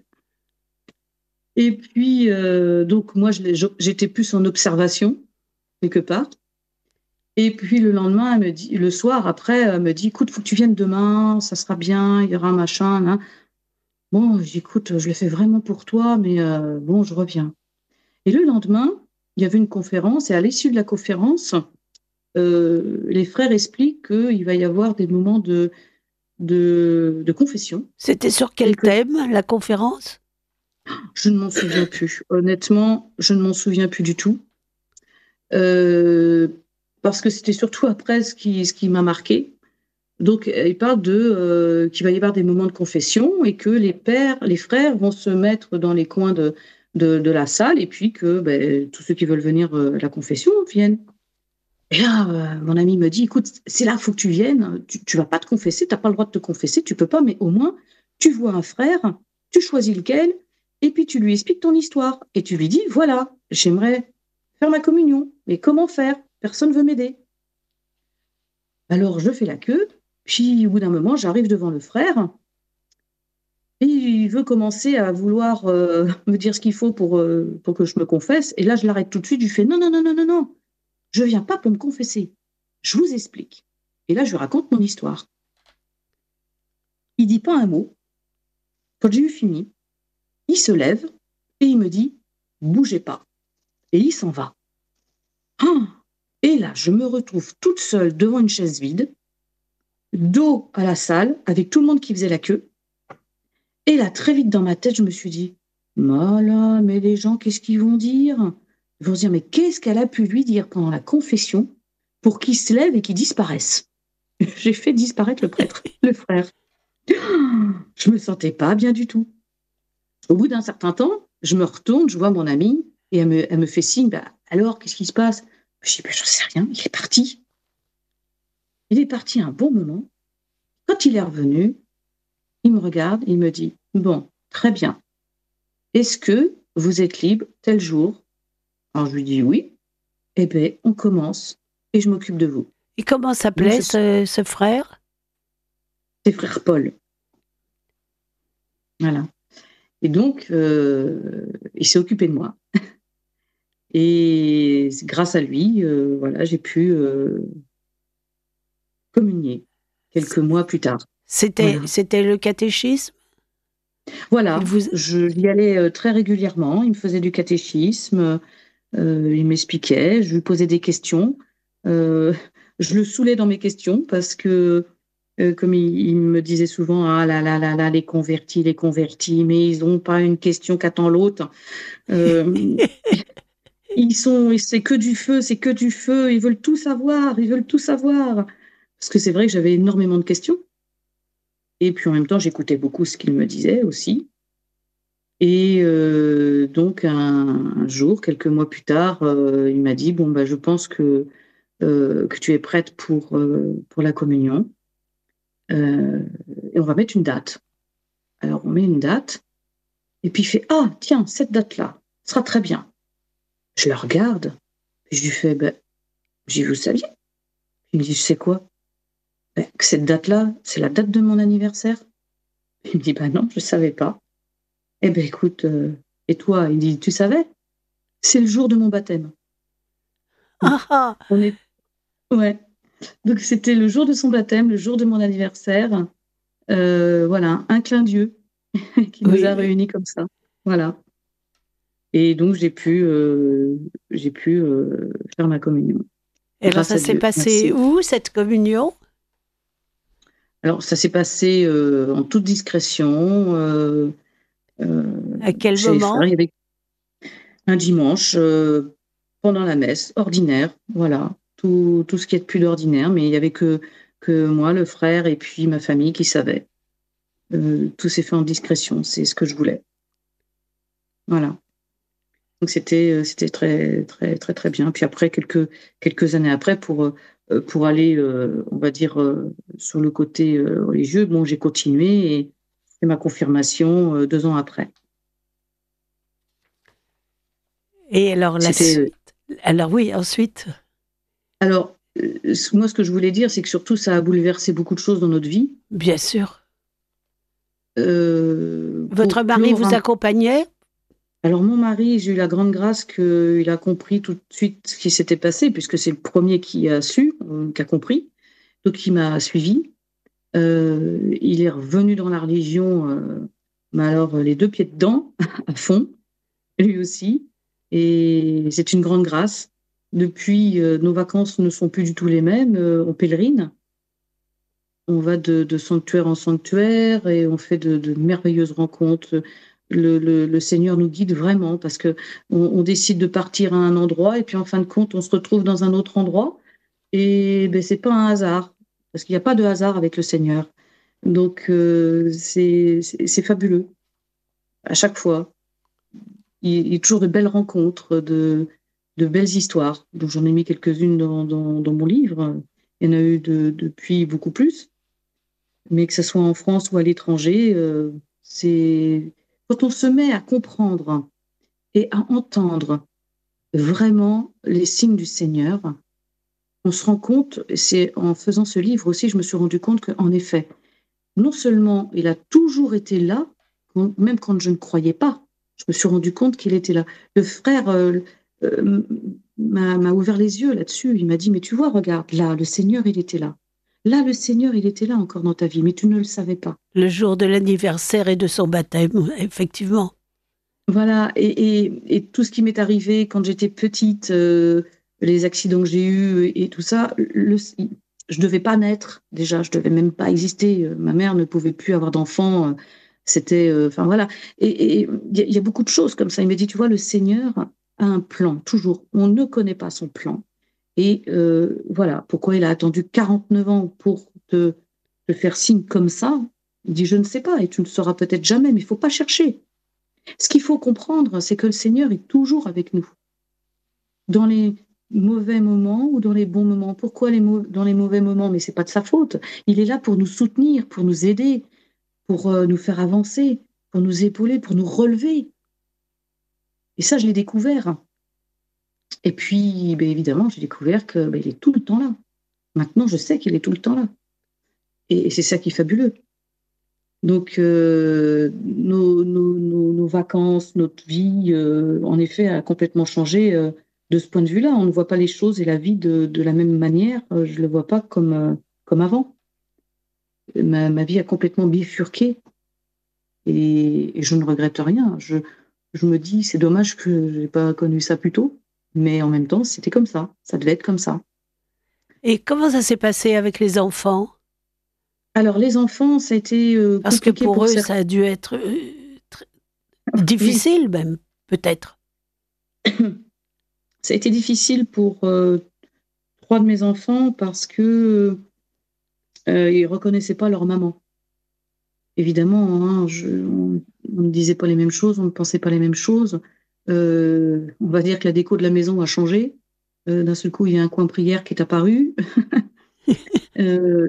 Et puis, donc moi, j'étais plus en observation, quelque part. Et puis le lendemain, elle me dit, le soir après, elle me dit, écoute, faut que tu viennes demain, ça sera bien, il y aura un machin. Là. Bon, j'écoute, je le fais vraiment pour toi, mais bon, je reviens. Et le lendemain, il y avait une conférence, et à l'issue de la conférence, les frères expliquent qu'il va y avoir des moments de confession. C'était sur Et quel que thème, la conférence? je ne m'en souviens plus. Honnêtement, je ne m'en souviens plus du tout. Euh, Parce que c'était surtout après ce qui m'a marqué. Donc, il parle qu'il va y avoir des moments de confession et que les frères vont se mettre dans les coins de la salle et puis que ben, tous ceux qui veulent venir à la confession viennent. Et là, mon ami me dit, écoute, c'est là qu'il faut que tu viennes. Tu vas pas te confesser, tu n'as pas le droit de te confesser, tu peux pas, mais au moins, tu vois un frère, tu choisis lequel, et puis tu lui expliques ton histoire. Et tu lui dis, voilà, j'aimerais faire ma communion, mais comment faire? Personne veut m'aider. Alors, je fais la queue, puis au bout d'un moment, j'arrive devant le frère, et il veut commencer à vouloir me dire ce qu'il faut pour que je me confesse. Et là, je l'arrête tout de suite, je lui fais, non, non, non, non, non, non, je viens pas pour me confesser. Je vous explique. Et là, je lui raconte mon histoire. Il dit pas un mot. Quand j'ai eu fini, il se lève et il me dit, bougez pas. Et il s'en va. Ah. Et là, je me retrouve toute seule devant une chaise vide, dos à la salle, avec tout le monde qui faisait la queue. Et là, très vite dans ma tête, je me suis dit, voilà, mais les gens, qu'est-ce qu'ils vont dire? Ils vont se dire, mais qu'est-ce qu'elle a pu lui dire pendant la confession pour qu'il se lève et qu'il disparaisse? J'ai fait disparaître le prêtre, le frère. Je me sentais pas bien du tout. Au bout d'un certain temps, je me retourne, je vois mon amie, et elle me fait signe, bah, alors, qu'est-ce qui se passe? Je dis, bah, j'en sais rien, il est parti. Il est parti un bon moment. Quand il est revenu, il me regarde, il me dit, bon, très bien. Est-ce que vous êtes libre tel jour? Alors je lui dis oui. Eh bien, on commence et je m'occupe de vous. Et comment Donc, s'appelait ce frère? c'est frère Paul. Voilà. Et donc, il s'est occupé de moi. Et grâce à lui, voilà, j'ai pu communier quelques mois plus tard. C'était, Voilà. c'était le catéchisme? Il Voilà. vous... J'y allais très régulièrement. Il me faisait du catéchisme. Il m'expliquait. Je lui posais des questions. Euh, je le saoulais dans mes questions parce que comme il me disait souvent, ah là là là là, les convertis, mais ils n'ont pas une question qu'attend l'autre. Euh, c'est que du feu, c'est que du feu. Ils veulent tout savoir, ils veulent tout savoir. Parce que c'est vrai que j'avais énormément de questions. Et puis en même temps, j'écoutais beaucoup ce qu'il me disait aussi. Et donc un jour, quelques mois plus tard, il m'a dit, bon, bah, je pense que tu es prête pour la communion. Euh, et on va mettre une date. Alors, on met une date, et puis il fait, ah, tiens, cette date-là, sera très bien. Je la regarde, et je lui fais, ben, j'ai vous saviez? Il me dit, je sais quoi? Ben, que cette date-là, c'est la date de mon anniversaire. Il me dit, ben non, je ne savais pas. Eh ben écoute, et toi? Il dit, tu savais? C'est le jour de mon baptême. Ah, ah. On est, ouais. Donc c'était le jour de son baptême, le jour de mon anniversaire. Voilà, un clin d'yeux qui nous Oui, a oui. réunis comme ça. Voilà. Et donc j'ai pu faire ma communion. Et alors, Grâce ça à s'est Dieu. passé Merci. où, cette communion? Alors, ça s'est passé en toute discrétion. À quel Chez les frères, moment? il y avait un dimanche, pendant la messe, ordinaire. Voilà. Tout ce qui est de plus d'ordinaire. Mais il n'y avait que moi, le frère, et puis ma famille qui savaient. Tout s'est fait en discrétion. C'est ce que je voulais. Voilà. Donc c'était très très très très bien. Puis après quelques années après pour aller on va dire sur le côté religieux, bon j'ai continué et c'est ma confirmation 2 ans après. Et alors, la C'était suite? Alors oui, ensuite, alors moi ce que je voulais dire c'est que surtout ça a bouleversé beaucoup de choses dans notre vie. bien sûr. Votre Pour mari clore vous accompagnait? alors mon mari, j'ai eu la grande grâce qu'il a compris tout de suite ce qui s'était passé puisque c'est le premier qui a su, qui a compris, donc il m'a suivi. Il est revenu dans la religion, mais alors les deux pieds dedans, à fond, lui aussi. Et c'est une grande grâce. Depuis, nos vacances ne sont plus du tout les mêmes. On pèlerine. On va de sanctuaire en sanctuaire et on fait de merveilleuses rencontres. Le Seigneur nous guide vraiment parce que on décide de partir à un endroit et puis en fin de compte, on se retrouve dans un autre endroit. Et ben, c'est pas un hasard parce qu'il n'y a pas de hasard avec le Seigneur. Donc, c'est fabuleux à chaque fois. Il y a toujours de belles rencontres, de belles histoires. Donc, j'en ai mis quelques-unes dans mon livre. Il y en a eu depuis beaucoup plus. Mais que ce soit en France ou à l'étranger, c'est quand on se met à comprendre et à entendre vraiment les signes du Seigneur, on se rend compte, et c'est en faisant ce livre aussi, je me suis rendu compte qu'en effet, non seulement il a toujours été là, même quand je ne croyais pas, je me suis rendu compte qu'il était là. Le frère euh, m'a ouvert les yeux là-dessus. Il m'a dit, mais tu vois, regarde, là, le Seigneur, il était là. Là, le Seigneur, il était là encore dans ta vie, mais tu ne le savais pas. Le jour de l'anniversaire et de son baptême, effectivement. Voilà, et tout ce qui m'est arrivé quand j'étais petite, les accidents que j'ai eus et tout ça, je devais pas naître déjà, je devais même pas exister. Ma mère ne pouvait plus avoir d'enfants, c'était, enfin voilà. Et il y a beaucoup de choses comme ça. Il m'a dit, tu vois, le Seigneur a un plan, toujours. On ne connaît pas son plan. Et voilà, pourquoi il a attendu 49 ans pour te faire signe comme ça? Il dit, je ne sais pas, et tu ne le sauras peut-être jamais, mais il faut pas chercher. Ce qu'il faut comprendre, c'est que le Seigneur est toujours avec nous, dans les mauvais moments ou dans les bons moments. Pourquoi dans les mauvais moments? Mais c'est pas de sa faute. Il est là pour nous soutenir, pour nous aider, pour nous faire avancer, pour nous épauler, pour nous relever. Et ça, je l'ai découvert. Et puis, ben, évidemment, j'ai découvert que ben, il est tout le temps là. Maintenant, je sais qu'il est tout le temps là. Et c'est ça qui est fabuleux. Donc, nos vacances, notre vie, en effet, a complètement changé de ce point de vue-là. On ne voit pas les choses et la vie de la même manière. Je ne le vois pas comme avant. Ma vie a complètement bifurqué et je ne regrette rien. Je me dis, c'est dommage que je n'ai pas connu ça plus tôt, mais en même temps, c'était comme ça. Ça devait être comme ça. Et comment ça s'est passé avec les enfants? Alors, les enfants, ça a été Parce que compliqué pour pour eux, certains. ça a dû être Oui, difficile même, peut-être. ça a été difficile pour trois de mes enfants parce que ils reconnaissaient pas leur maman. Évidemment, hein, on ne disait pas les mêmes choses, on ne pensait pas les mêmes choses. On va dire que la déco de la maison a changé. D'un seul coup, il y a un coin prière qui est apparu. Euh,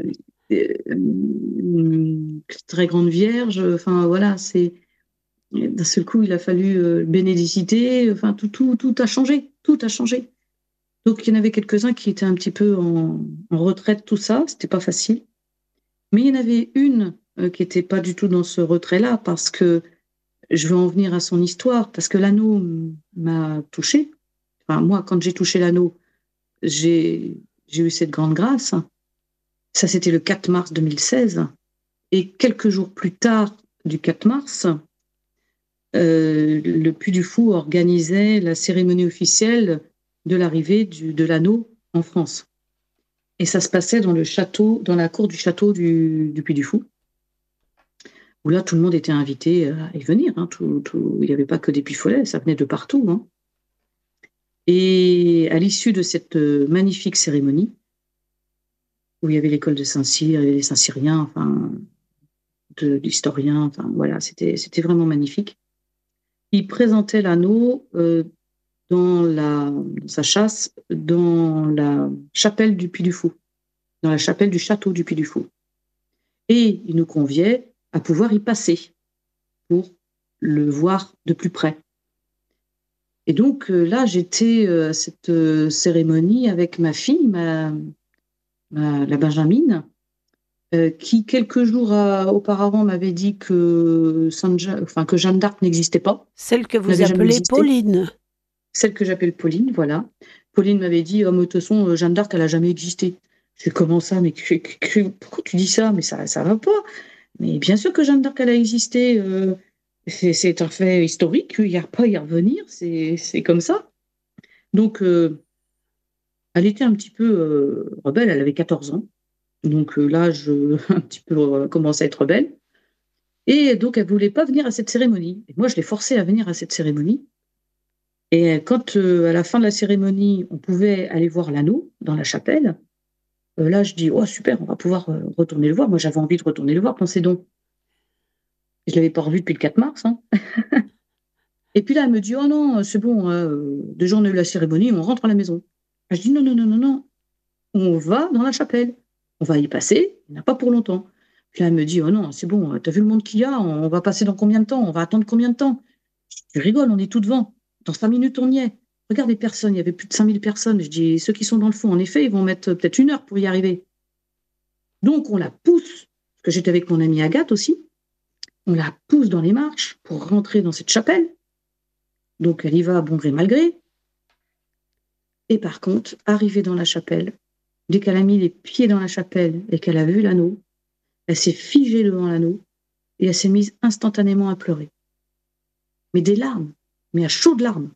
une très grande vierge. Enfin voilà, c'est d'un seul coup, il a fallu bénédiciter. Enfin tout a changé, tout a changé. Donc il y en avait quelques-uns qui étaient un petit peu en retraite, tout ça. C'était pas facile. Mais il y en avait une qui n'était pas du tout dans ce retrait-là, parce que je veux en venir à son histoire, parce que l'anneau m'a touchée. Enfin, moi, quand j'ai touché l'anneau, j'ai eu cette grande grâce. Ça, c'était le 4 mars 2016. Et quelques jours plus tard du 4 mars, le Puy du Fou organisait la cérémonie officielle de l'arrivée de l'anneau en France. Et ça se passait dans le château, dans la cour du château du Puy du Fou, où là, tout le monde était invité à y venir. Hein, il n'y avait pas que des Puy-Follets, ça venait de partout. Hein. Et à l'issue de cette magnifique cérémonie, où il y avait l'école de Saint-Cyr, il y avait les Saint-Cyriens, enfin, d'historiens, enfin, voilà, c'était vraiment magnifique. Il présentait l'anneau dans sa chasse dans la chapelle du Puy du Fou, dans la chapelle du château du Puy du Fou. Et il nous conviait à pouvoir y passer pour le voir de plus près. Et donc là, j'étais à cette cérémonie avec ma fille, la Benjamine, qui quelques jours auparavant m'avait dit que Jeanne d'Arc n'existait pas, Celle que vous n'avait jamais appelez existé. Pauline. Celle que j'appelle Pauline, voilà. Pauline m'avait dit, oh, mais de toute façon, Jeanne d'Arc, elle n'a jamais existé. Je fais, comment ça? Mais pourquoi tu dis ça? Mais ça va pas. Mais bien sûr que Jeanne d'Arc, elle a existé. C'est un fait historique, il n'y a pas à y revenir, c'est comme ça. Donc, elle était un petit peu rebelle, elle avait 14 ans. Donc, l'âge un petit peu commençait à être rebelle. Et donc, elle voulait pas venir à cette cérémonie. Et moi, je l'ai forcée à venir à cette cérémonie. Et quand, à la fin de la cérémonie, on pouvait aller voir l'anneau dans la chapelle, là, je dis, oh super, on va pouvoir retourner le voir. Moi, j'avais envie de retourner le voir, pensez donc. Je l'avais pas revu depuis le 4 mars, hein. Et puis là, elle me dit, oh non, c'est bon, déjà on a eu la cérémonie, on rentre à la maison. Je dis, non, non, non, non, non, on va dans la chapelle. On va y passer, il n'y en a pas pour longtemps. Puis là, elle me dit, oh non, c'est bon, t'as vu le monde qu'il y a, on va passer dans combien de temps? On va attendre combien de temps? Je dis, tu rigoles, on est tout devant. Dans 5 minutes, on y est. Regarde les personnes, il y avait plus de 5000 personnes. Je dis, ceux qui sont dans le fond, en effet, ils vont mettre peut-être 1 heure pour y arriver. Donc, on la pousse, parce que j'étais avec mon amie Agathe aussi, on la pousse dans les marches pour rentrer dans cette chapelle. Donc, elle y va à bon gré, mal gré. Et par contre, arrivée dans la chapelle, dès qu'elle a mis les pieds dans la chapelle et qu'elle a vu l'anneau, elle s'est figée devant l'anneau et elle s'est mise instantanément à pleurer. Mais des larmes, mais à chaudes larmes.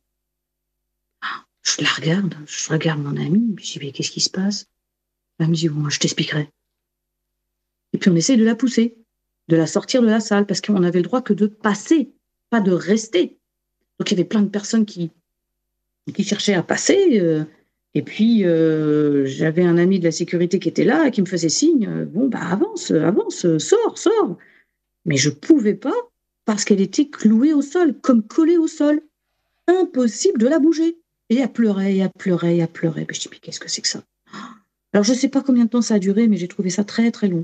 Je regarde mon amie, je dis, mais qu'est-ce qui se passe? Elle me dit, bon, je t'expliquerai. Et puis on essaye de la pousser, de la sortir de la salle, parce qu'on n'avait le droit que de passer, pas de rester. Donc il y avait plein de personnes qui cherchaient à passer. Et puis j'avais un ami de la sécurité qui était là et qui me faisait signe, bon, bah avance, avance, sors, sors. Mais je pouvais pas, parce qu'elle était clouée au sol, comme collée au sol. Impossible de la bouger. Et elle pleurait, et elle pleurait, et elle pleurait. Ben, je dis, mais qu'est-ce que c'est que ça? Alors, je ne sais pas combien de temps ça a duré, mais j'ai trouvé ça très, très long.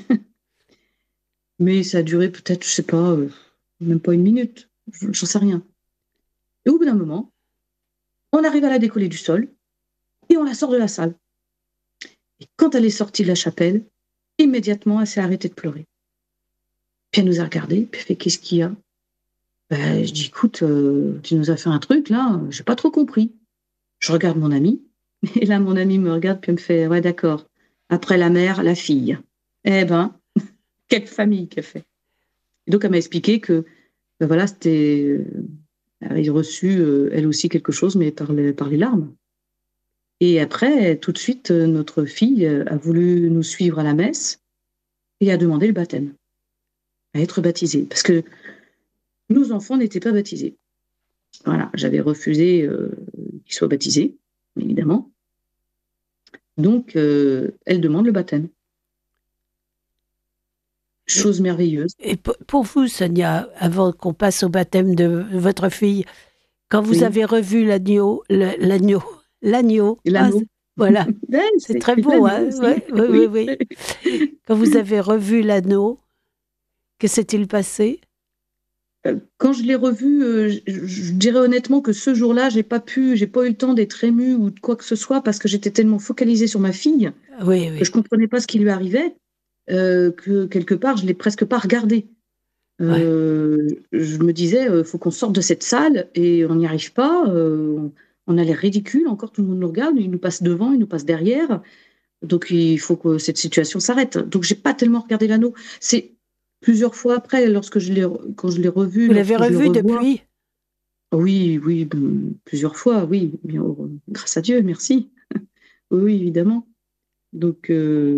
Mais ça a duré peut-être, je ne sais pas, même pas 1 minute. J'en sais rien. Et au bout d'un moment, on arrive à la décoller du sol et on la sort de la salle. Et quand elle est sortie de la chapelle, immédiatement, elle s'est arrêtée de pleurer. Puis elle nous a regardés, puis elle fait, qu'est-ce qu'il y a? Ben, je dis, écoute, tu nous as fait un truc, là, j'ai pas trop compris. Je regarde mon ami, et là, mon ami me regarde, puis elle me fait, ouais, d'accord. Après la mère, la fille. Eh ben, quelle famille qu'elle fait. Et donc, elle m'a expliqué que, ben voilà, elle avait reçu, elle aussi, quelque chose, mais par les larmes. Et après, tout de suite, notre fille a voulu nous suivre à la messe et a demandé le baptême, à être baptisée. Parce que nos enfants n'étaient pas baptisés. Voilà, j'avais refusé qu'ils soient baptisés, évidemment. Donc, elle demande le baptême. Chose merveilleuse. Et pour vous, Sonia, avant qu'on passe au baptême de votre fille, quand vous Oui. avez revu l'agneau, L'anneau. voilà, Ouais, c'est très beau, hein, aussi. ouais, oui, oui, oui. Quand vous avez revu l'anneau, que s'est-il passé? Quand je l'ai revu, je dirais honnêtement que ce jour-là, j'ai pas eu le temps d'être émue ou de quoi que ce soit parce que j'étais tellement focalisée sur ma fille Oui, que je oui, comprenais pas ce qui lui arrivait, que quelque part, je l'ai presque pas regardé. ouais. Je me disais, faut qu'on sorte de cette salle et on n'y arrive pas. On a l'air ridicule, encore tout le monde nous regarde, il nous passe devant, il nous passe derrière. Donc il faut que cette situation s'arrête. Donc j'ai pas tellement regardé l'anneau. C'est plusieurs fois après, quand je l'ai revu, Vous l'avez lorsque je le revu revois. depuis? Oui, oui, plusieurs fois, oui. Mais, grâce à Dieu, merci. Oui, oui, évidemment. Donc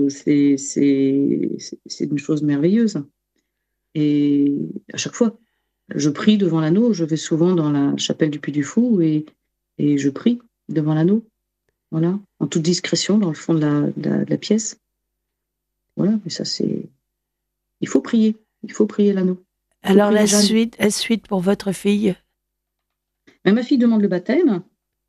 c'est une chose merveilleuse. Et à chaque fois, je prie devant l'anneau. Je vais souvent dans la chapelle du Puy du Fou et je prie devant l'anneau. Voilà, en toute discrétion, dans le fond de la pièce. Voilà, mais ça c'est. Il faut prier. Il faut prier l'anneau. Il faut Alors prier Jeanne. la suite pour votre fille? Mais ma fille demande le baptême.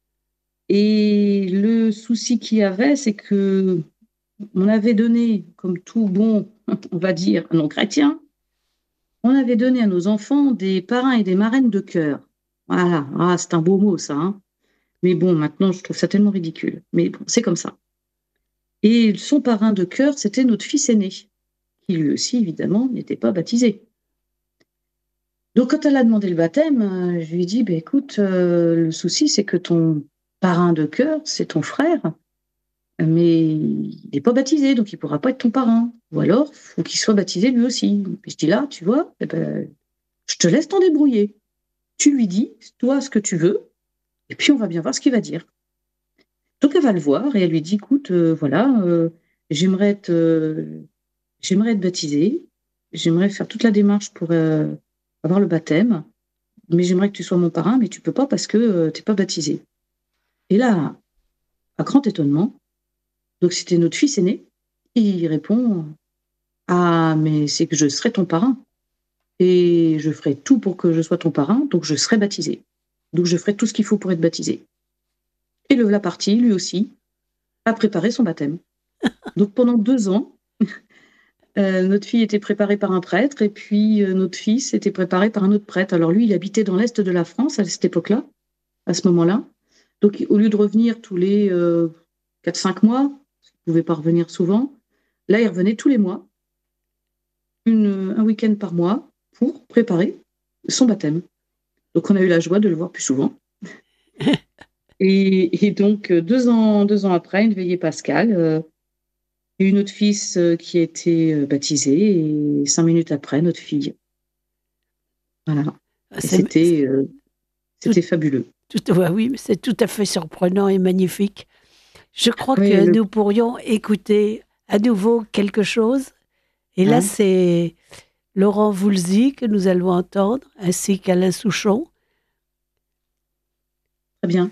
Et le souci qu'il y avait, c'est que on avait donné, comme tout bon, on va dire, non-chrétien, on avait donné à nos enfants des parrains et des marraines de cœur. Voilà, ah, c'est un beau mot ça, hein. Mais bon, maintenant, je trouve ça tellement ridicule. Mais bon, c'est comme ça. Et son parrain de cœur, c'était notre fils aîné, qui lui aussi, évidemment, n'était pas baptisé. Donc, quand elle a demandé le baptême, je lui ai dit, bah, écoute, le souci, c'est que ton parrain de cœur, c'est ton frère, mais il n'est pas baptisé, donc il ne pourra pas être ton parrain. Ou alors, il faut qu'il soit baptisé lui aussi. Puis je dis là, tu vois, eh ben, je te laisse t'en débrouiller. Tu lui dis, toi, ce que tu veux, et puis on va bien voir ce qu'il va dire. Donc elle va le voir et elle lui dit, écoute, voilà, j'aimerais être baptisée, j'aimerais faire toute la démarche pour avoir le baptême, mais j'aimerais que tu sois mon parrain, mais tu peux pas parce que tu n'es pas baptisé. Et là, à grand étonnement, donc c'était notre fils aîné, il répond, ah, mais c'est que je serai ton parrain. Et je ferai tout pour que je sois ton parrain, donc je serai baptisé. Donc je ferai tout ce qu'il faut pour être baptisé. Et le voilà parti, lui aussi, a préparé son baptême. Donc pendant 2 ans, notre fille était préparée par un prêtre, et puis notre fils était préparé par un autre prêtre. Alors lui, il habitait dans l'Est de la France à cette époque-là, à ce moment-là. Donc au lieu de revenir tous les 4-5 mois, il ne pouvait pas revenir souvent, là, il revenait tous les mois, un week-end par mois, pour préparer son baptême. Donc on a eu la joie de le voir plus souvent. Et donc 2 ans après, une veillée pascale, et notre fils qui a été baptisé, et 5 minutes après, notre fille. Voilà. Et c'était fabuleux. Oui, mais c'est tout à fait surprenant et magnifique. Je crois Oui, que nous pourrions écouter à nouveau quelque chose. Et là, c'est Laurent Voulzy que nous allons entendre, ainsi qu'Alain Souchon. Très bien.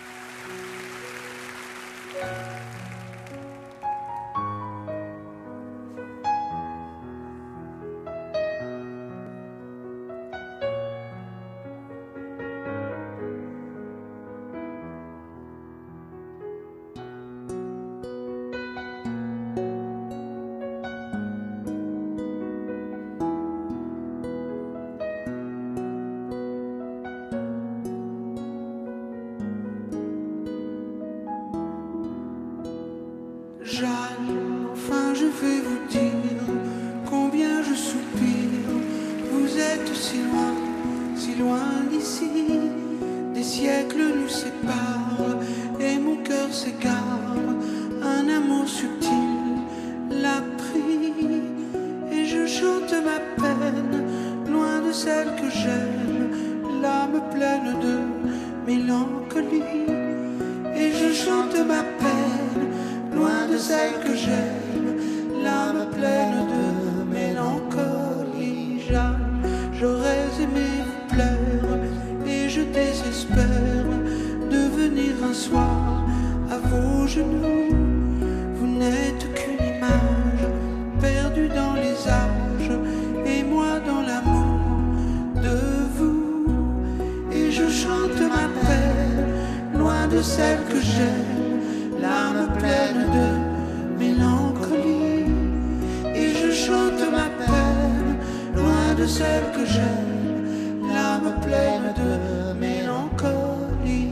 Jeanne, enfin je vais vous dire combien je soupire. Vous êtes si loin d'ici. Des siècles nous séparent et mon cœur s'égare. Un amour subtil l'a pris et je chante ma peine, loin de celle que j'aime, l'âme pleine de mélancolie. Et je chante ma peine, loin de celle que j'aime, l'âme pleine de mélancolie. Jeanne, j'aurais aimé vous plaire, et je désespère de venir un soir à vos genoux. Vous n'êtes qu'une image perdue dans les âges, et moi dans l'amour de vous. Et je chante ma peine, loin de celle que j'aime, l'âme pleine de mélancolie. Et je chante ma peine, loin de celle que j'aime, l'âme pleine de mélancolie.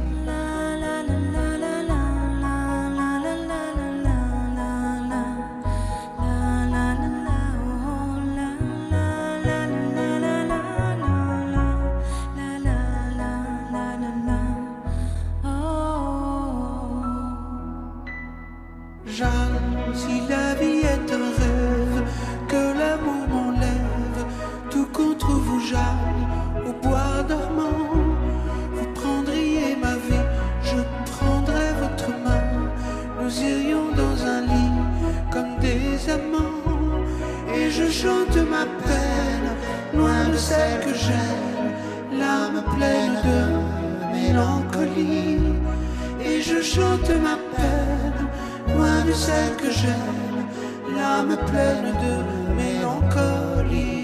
Jeanne, si la vie est un rêve, que l'amour m'enlève, tout contre vous, Jeanne, au bois dormant. Vous prendriez ma vie, je prendrais votre main. Nous irions dans un lit comme des amants. Et je chante ma peine, loin de celle que j'aime, l'âme pleine de mélancolie. Et je chante ma peine, loin de celle que j'aime, l'âme pleine de mélancolie.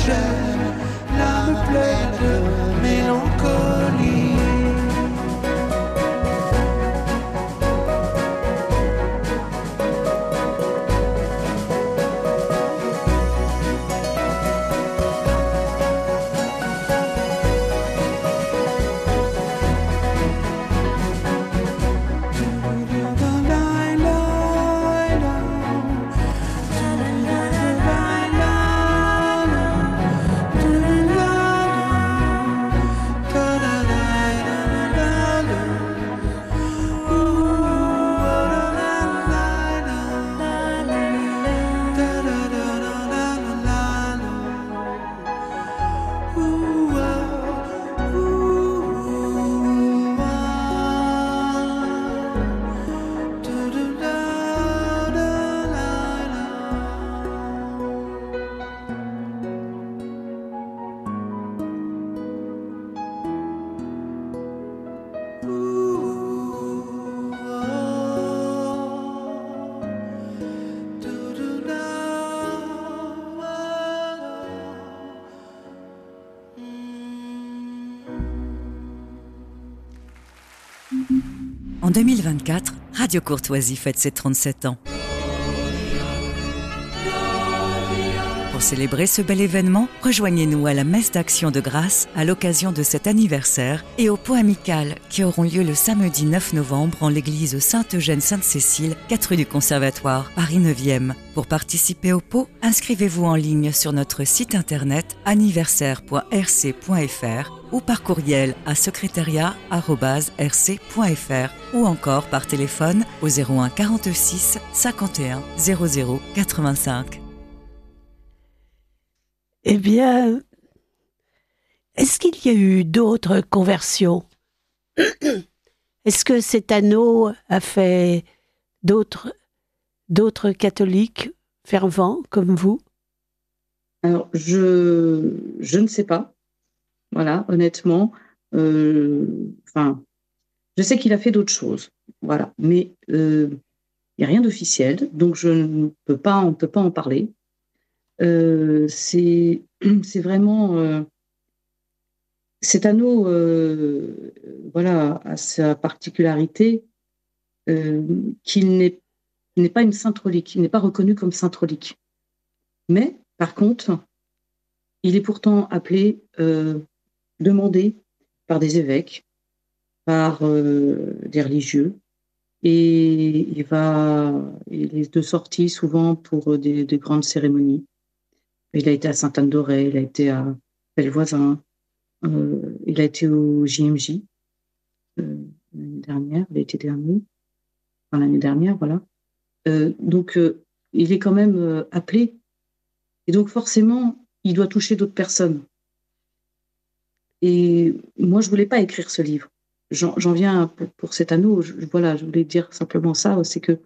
légère, l'âme pleine de mélancolie. En 2024, Radio Courtoisie fête ses 37 ans. Pour célébrer ce bel événement, rejoignez-nous à la messe d'action de grâce à l'occasion de cet anniversaire et au pot amical qui auront lieu le samedi 9 novembre en l'église Sainte-Eugène-Sainte-Cécile, 4 rue du Conservatoire, Paris 9e. Pour participer au pot, inscrivez-vous en ligne sur notre site internet anniversaire.rc.fr ou par courriel à secrétariat@rc.fr ou encore par téléphone au 01 46 51 00 85. Eh bien, est-ce qu'il y a eu d'autres conversions? Est-ce que cet anneau a fait d'autres catholiques fervents comme vous? Alors, je ne sais pas. Voilà, honnêtement. Enfin, je sais qu'il a fait d'autres choses. Voilà. Mais il n'y a rien d'officiel, donc on ne peut pas en parler. C'est vraiment cet anneau, voilà, a sa particularité qu'il n'est pas une sainte relique, il n'est pas reconnu comme sainte relique. Mais par contre, il est pourtant appelé, demandé par des évêques, par des religieux, et il est de sortie souvent pour des grandes cérémonies. Il a été à Sainte-Anne-d'Auray, il a été à Bellevoisin, il a été au JMJ l'année dernière, l'été dernier, enfin l'année dernière, voilà. Donc, il est quand même appelé, et donc forcément, il doit toucher d'autres personnes. Et moi, je voulais pas écrire ce livre. J'en viens pour cet anneau. Voilà, je voulais dire simplement ça, c'est que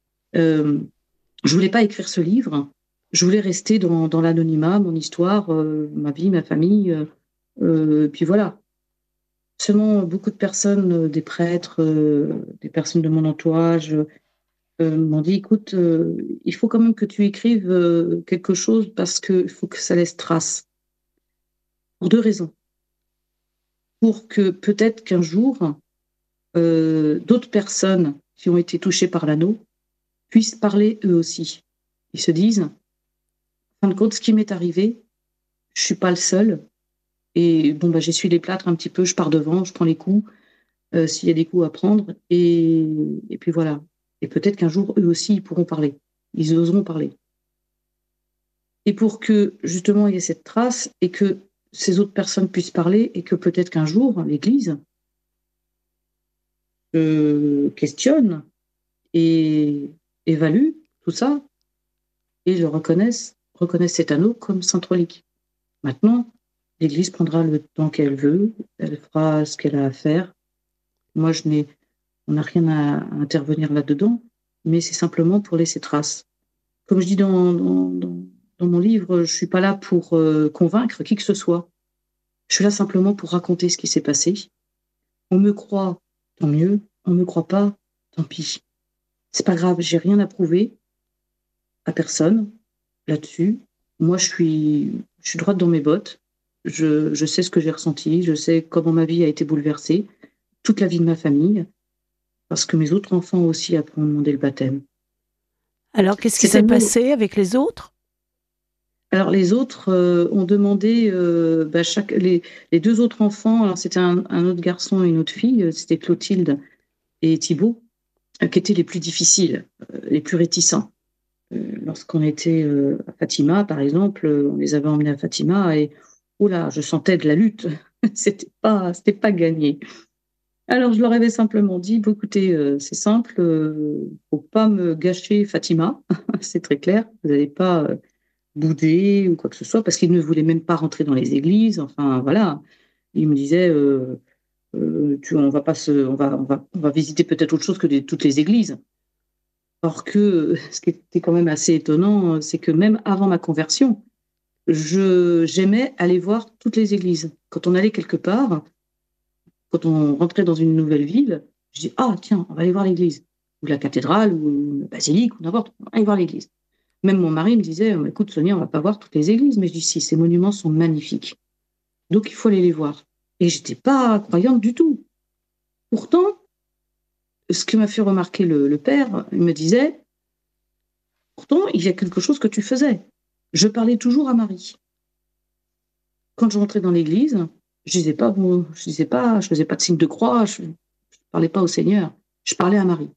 je voulais pas écrire ce livre. Je voulais rester dans l'anonymat, mon histoire, ma vie, ma famille, puis voilà. Seulement, beaucoup de personnes, des prêtres, des personnes de mon entourage, m'ont dit, écoute, il faut quand même que tu écrives quelque chose parce qu'il faut que ça laisse trace. Pour deux raisons. Pour que peut-être qu'un jour, d'autres personnes qui ont été touchées par l'anneau puissent parler eux aussi. Ils se disent, en fin de compte, ce qui m'est arrivé, je suis pas le seul. Et bon, j'essuie les plâtres un petit peu, je pars devant, je prends les coups, s'il y a des coups à prendre, et puis voilà. Et peut-être qu'un jour, eux aussi, ils pourront parler. Ils oseront parler. Et pour que, justement, il y ait cette trace, et que ces autres personnes puissent parler, et que peut-être qu'un jour, l'Église questionne et évalue tout ça, et le reconnaisse cet anneau comme sainte relique. Maintenant, l'Église prendra le temps qu'elle veut, elle fera ce qu'elle a à faire. Moi, on n'a rien à intervenir là-dedans, mais c'est simplement pour laisser trace. Comme je dis dans mon livre, je suis pas là pour convaincre qui que ce soit. Je suis là simplement pour raconter ce qui s'est passé. On me croit, tant mieux. On me croit pas, tant pis. C'est pas grave, j'ai rien à prouver à personne là-dessus. moi, je suis droite dans mes bottes. Je sais ce que j'ai ressenti, je sais comment ma vie a été bouleversée, toute la vie de ma famille, parce que mes autres enfants aussi après ont demandé le baptême. Alors, qu'est-ce qui C'est s'est un mot. passé avec les autres? Alors les autres ont demandé, les deux autres enfants, alors c'était un autre garçon et une autre fille, c'était Clotilde et Thibaut, qui étaient les plus difficiles, les plus réticents. Lorsqu'on était à Fatima, par exemple, on les avait emmenés à Fatima et oula, je sentais de la lutte. C'était pas gagné. Alors je leur avais simplement dit, bon, écoutez, c'est simple, faut pas me gâcher Fatima, c'est très clair. Vous n'allez pas bouder ou quoi que ce soit, parce qu'ils ne voulaient même pas rentrer dans les églises. Enfin voilà, ils me disaient, on va pas on va visiter peut-être autre chose que toutes les églises. Or que ce qui était quand même assez étonnant, c'est que même avant ma conversion, j'aimais aller voir toutes les églises. Quand on allait quelque part, quand on rentrait dans une nouvelle ville, je dis ah tiens, on va aller voir l'église ou la cathédrale ou la basilique ou n'importe, on va aller voir l'église. Même mon mari me disait écoute Sonia, on va pas voir toutes les églises, mais je dis si, ces monuments sont magnifiques, donc il faut aller les voir. Et j'étais pas croyante du tout. Pourtant, ce que m'a fait remarquer le père, il me disait pourtant, il y a quelque chose que tu faisais. Je parlais toujours à Marie. Quand je rentrais dans l'église, je disais pas, bon, je faisais pas de signe de croix, je parlais pas au Seigneur, je parlais à Marie.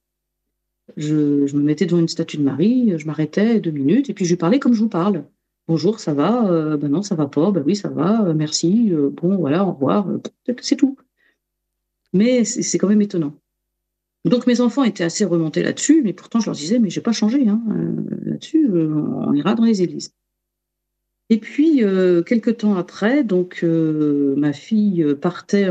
Je me mettais devant une statue de Marie, je m'arrêtais 2 minutes et puis je lui parlais comme je vous parle. Bonjour, ça va? Ben non, ça va pas. Ben oui, ça va. Merci. Bon, voilà, au revoir. C'est tout. Mais c'est quand même étonnant. Donc mes enfants étaient assez remontés là-dessus, mais pourtant je leur disais, mais j'ai pas changé hein, là-dessus. On ira dans les églises. Et puis, quelque temps après, donc ma fille partait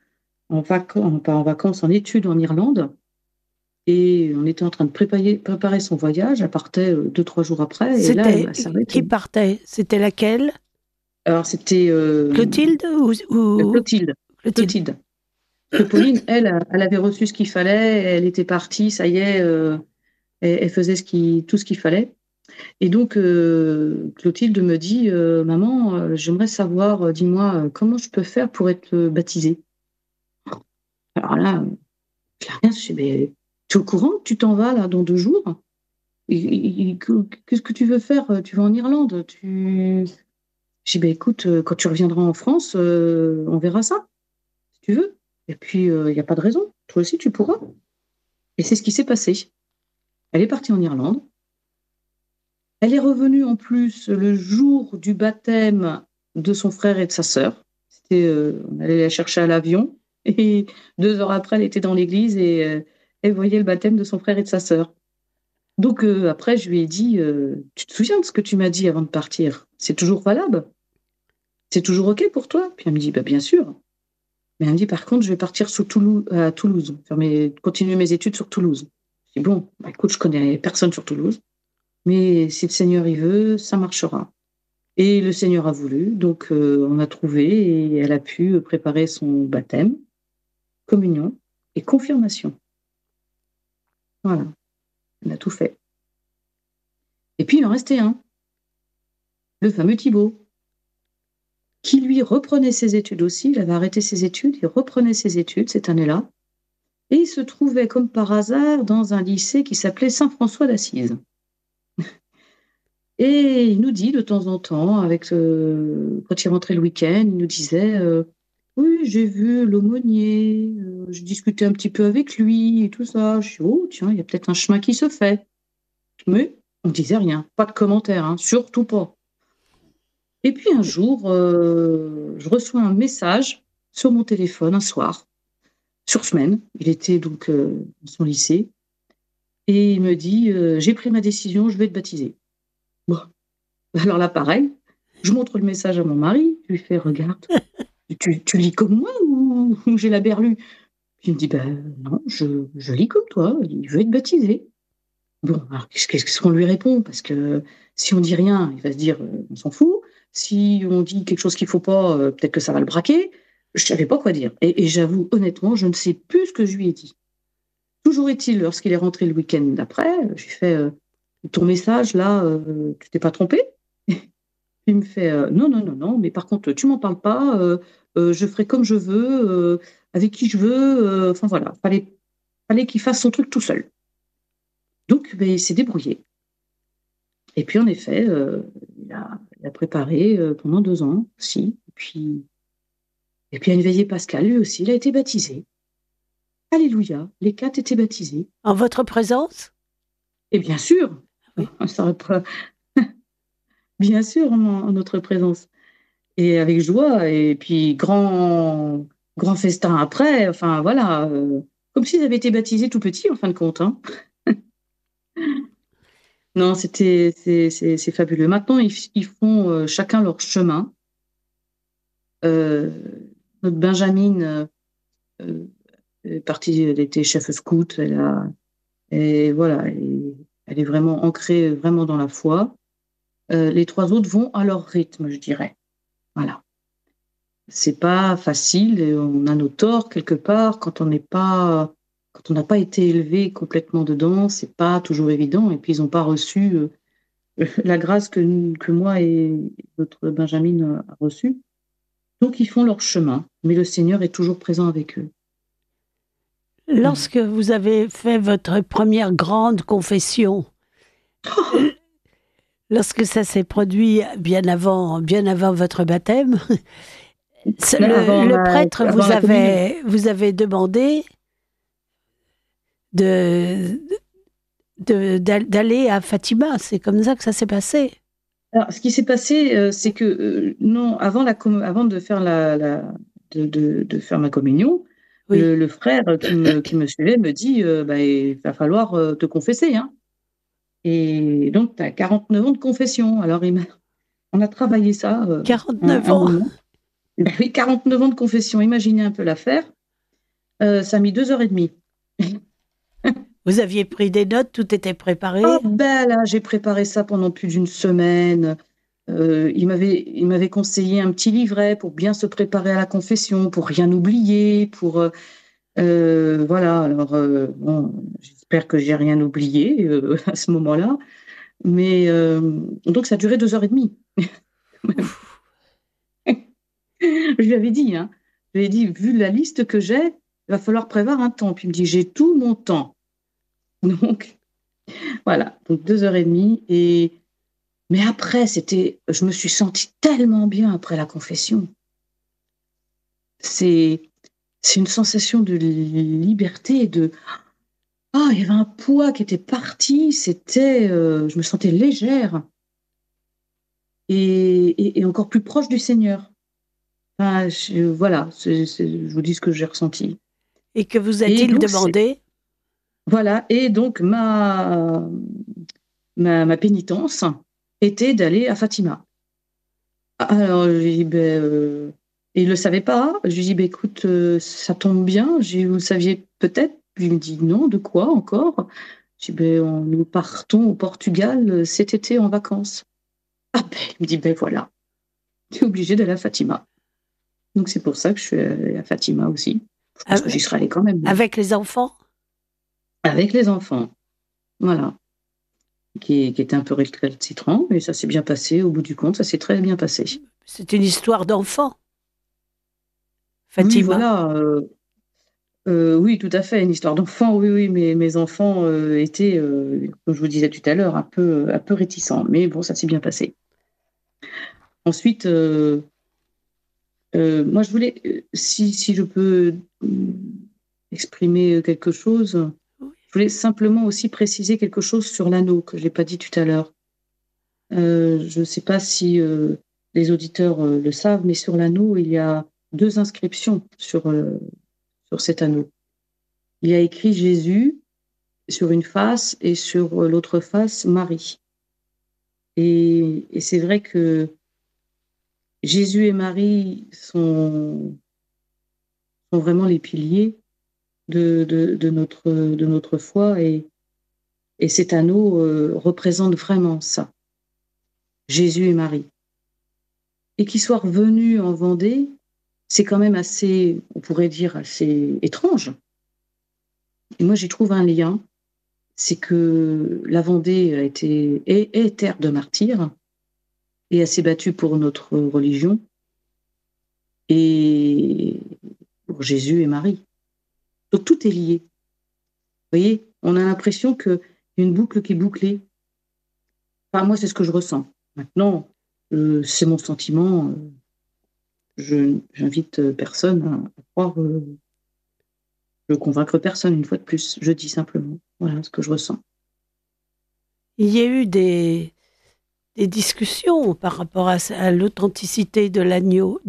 pas en vacances, en études en Irlande. Et on était en train de préparer son voyage. Elle partait 2, 3 jours après. Et là, C'était elle s'arrête. qui partait? C'était laquelle? Alors, c'était Clotilde ou Clotilde. Clotilde? Clotilde. Parce que Pauline, elle avait reçu ce qu'il fallait. Elle était partie, ça y est. Elle faisait tout ce qu'il fallait. Et donc, Clotilde me dit, maman, j'aimerais savoir, dis-moi, comment je peux faire pour être baptisée. Alors là, je la regarde, je dis, mais tu es au courant que tu t'en vas là dans 2 jours? Qu'est-ce que tu veux faire? Tu vas en Irlande. Je dis, ben, écoute, quand tu reviendras en France, on verra ça, si tu veux. Et puis, il n'y a pas de raison. Toi aussi, tu pourras. Et c'est ce qui s'est passé. Elle est partie en Irlande. Elle est revenue en plus le jour du baptême de son frère et de sa sœur. On allait la chercher à l'avion. Et 2 heures après, elle était dans l'église et elle voyait le baptême de son frère et de sa sœur. Donc après, je lui ai dit, tu te souviens de ce que tu m'as dit avant de partir? C'est toujours valable? C'est toujours OK pour toi? Puis elle me dit, bah, bien sûr. Mais elle me dit, par contre, je vais partir à Toulouse, continuer mes études sur Toulouse. Je dis, bon, bah, écoute, je connais personne sur Toulouse, mais si le Seigneur y veut, ça marchera. Et le Seigneur a voulu, donc on a trouvé et elle a pu préparer son baptême, communion et confirmation. Voilà, elle a tout fait. Et puis il en restait un, le fameux Thibaut, qui lui reprenait ses études aussi. Il avait arrêté ses études, il reprenait ses études cette année-là. Et il se trouvait comme par hasard dans un lycée qui s'appelait Saint-François d'Assise. Et il nous dit de temps en temps, quand il rentrait le week-end, il nous disait oui, j'ai vu l'aumônier, je discutais un petit peu avec lui et tout ça. Je suis oh, tiens, il y a peut-être un chemin qui se fait. Mais on ne disait rien, pas de commentaires, hein, surtout pas. Et puis un jour, je reçois un message sur mon téléphone un soir, sur semaine. Il était donc dans son lycée. Et il me dit j'ai pris ma décision, je vais te baptiser. Bon. Alors là, pareil, je montre le message à mon mari, je lui fais regarde, tu lis comme moi ou j'ai la berlue? Puis il me dit ben non, je lis comme toi, il veut être baptisé. Bon, alors qu'est-ce qu'on lui répond? Parce que si on dit rien, il va se dire on s'en fout. Si on dit quelque chose qu'il faut pas, peut-être que ça va le braquer. Je savais pas quoi dire. Et j'avoue honnêtement, je ne sais plus ce que je lui ai dit. Toujours est-il, lorsqu'il est rentré le week-end d'après, je lui fais ton message là, tu t'es pas trompé? Il me fait non, non, non, non, mais par contre, tu m'en parles pas, je ferai comme je veux, avec qui je veux, enfin voilà, fallait qu'il fasse son truc tout seul. Donc, ben, il s'est débrouillé. Et puis, en effet, il a préparé pendant 2 ans aussi. Et puis, à une veillée pascale, lui aussi, il a été baptisé. Alléluia, les 4 étaient baptisés. En votre présence? Et bien sûr, Oui. ça aurait pas- bien sûr, en notre présence. Et avec joie, et puis grand festin après, enfin voilà, comme s'ils avaient été baptisés tout petits en fin de compte, hein. Non, c'est fabuleux. Maintenant, ils font chacun leur chemin. Euh, Notre Benjamine est partie, elle était chef scout, et voilà, elle est vraiment ancrée vraiment dans la foi. Les 3 autres vont à leur rythme, je dirais. Voilà. C'est pas facile, et on a nos torts quelque part quand on n'a pas été élevé complètement dedans, c'est pas toujours évident. Et puis ils n'ont pas reçu la grâce que moi et notre Benjamin a reçue. Donc ils font leur chemin, mais le Seigneur est toujours présent avec eux. Voilà. Lorsque vous avez fait votre première grande confession, lorsque ça s'est produit bien avant votre baptême, le prêtre vous avait demandé d'aller à Fatima. C'est comme ça que ça s'est passé. Alors, ce qui s'est passé, c'est que non, avant de faire de faire ma communion, Oui. le frère qui me suivait me dit bah, il va falloir te confesser, hein. Et donc, tu as 49 ans de confession. Alors, on a travaillé ça 49 un ans. moment. Ben oui, 49 ans de confession, imaginez un peu l'affaire. Ça a mis 2 heures et demie. Vous aviez pris des notes, tout était préparé. Ah ben là, j'ai préparé ça pendant plus d'une semaine. Il m'avait conseillé un petit livret pour bien se préparer à la confession, pour rien oublier, voilà. Alors bon, j'espère que j'ai rien oublié à ce moment-là, mais donc ça a duré 2 heures et demie. Je lui avais dit, hein, je lui ai dit, vu la liste que j'ai, il va falloir prévoir un temps. Puis il me dit, j'ai tout mon temps. Donc voilà, donc 2 heures et demie. Mais après, je me suis sentie tellement bien après la confession. C'est une sensation de liberté, il y avait un poids qui était parti, je me sentais légère et encore plus proche du Seigneur. Enfin, voilà, je vous dis ce que j'ai ressenti. Et que vous Et a-t-il donc, demandé? voilà, et donc ma pénitence était d'aller à Fatima. Alors, je lui ai dit, et il ne le savait pas. Je lui ai dit, écoute, ça tombe bien. Vous le saviez peut-être. Puis il me dit, non, de quoi encore? Je lui ai dit, nous partons au Portugal cet été en vacances. Ah il me dit, voilà, tu es obligé d'aller à Fatima. Donc c'est pour ça que je suis allée à Fatima aussi. Je pense que j'y serais allée quand même. Avec les enfants? Avec les enfants, voilà. Qui était un peu récalcitrant, mais ça s'est bien passé. Au bout du compte, ça s'est très bien passé. C'est une histoire d'enfant. Fatima. Oui, voilà. Oui, tout à fait, une histoire d'enfant. Oui, oui, mes enfants étaient, comme je vous disais tout à l'heure, un peu réticents. Mais bon, ça s'est bien passé. Ensuite, moi, je voulais, si je peux exprimer quelque chose, je voulais simplement aussi préciser quelque chose sur l'anneau que je n'ai pas dit tout à l'heure. Je ne sais pas si les auditeurs le savent, mais sur l'anneau, il y a 2 inscriptions sur cet anneau. Il y a écrit Jésus sur une face et sur l'autre face, Marie. Et c'est vrai que Jésus et Marie sont vraiment les piliers de notre foi, et cet anneau représente vraiment ça, Jésus et Marie. Et qu'ils soient revenus en Vendée, c'est quand même assez, on pourrait dire, assez étrange. Et moi, j'y trouve un lien, c'est que la Vendée est terre de martyrs, et elle s'est battue pour notre religion et pour Jésus et Marie. Donc tout est lié. Vous voyez, on a l'impression qu'il y a une boucle qui est bouclée. Enfin, moi, c'est ce que je ressens. Maintenant, c'est mon sentiment. J'invite personne à croire. Je veux convaincre personne, une fois de plus. Je dis simplement. Voilà ce que je ressens. Il y a eu des discussions par rapport à l'authenticité de l'anneau.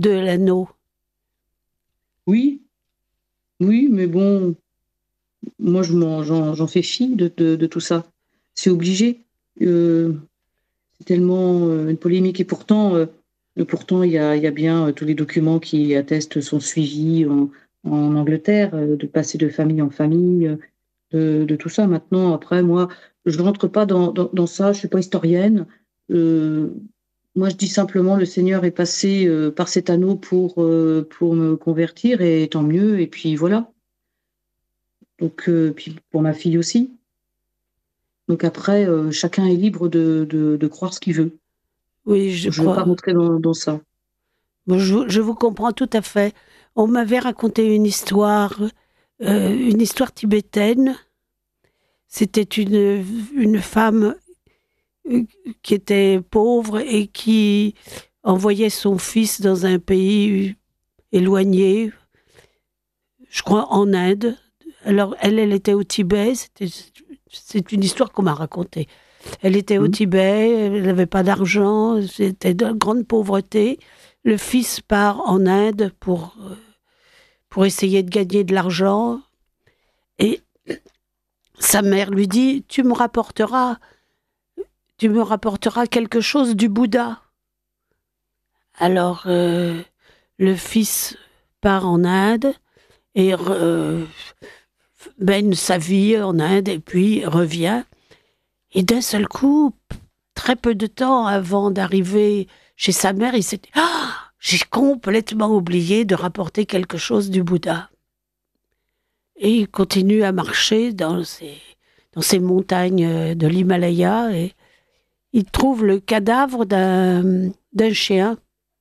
Oui, mais bon, moi, j'en fais fi de tout ça. C'est obligé. C'est tellement une polémique. Et pourtant, il y a bien tous les documents qui attestent son suivi en Angleterre, de passer de famille en famille, de tout ça. Maintenant, après, moi, je ne rentre pas dans ça. Je ne suis pas historienne. Moi, je dis simplement, le Seigneur est passé par cet anneau pour me convertir, et tant mieux. Et puis voilà. Donc, puis pour ma fille aussi. Donc après, chacun est libre de croire ce qu'il veut. Oui, Je ne veux pas rentrer dans ça. Bon, je vous comprends tout à fait. On m'avait raconté une histoire tibétaine. C'était une femme qui était pauvre et qui envoyait son fils dans un pays éloigné, je crois en Inde. Alors elle était au Tibet. C'est une histoire qu'on m'a racontée. Elle était au Tibet, elle n'avait pas d'argent, c'était de grande pauvreté. Le fils part en Inde pour essayer de gagner de l'argent. Et sa mère lui dit, tu me rapporteras quelque chose du Bouddha. Alors, le fils part en Inde et mène sa vie en Inde et puis revient. Et d'un seul coup, très peu de temps avant d'arriver chez sa mère, il s'est dit « Ah, j'ai complètement oublié de rapporter quelque chose du Bouddha. » Et il continue à marcher dans ces montagnes de l'Himalaya et il trouve le cadavre d'un chien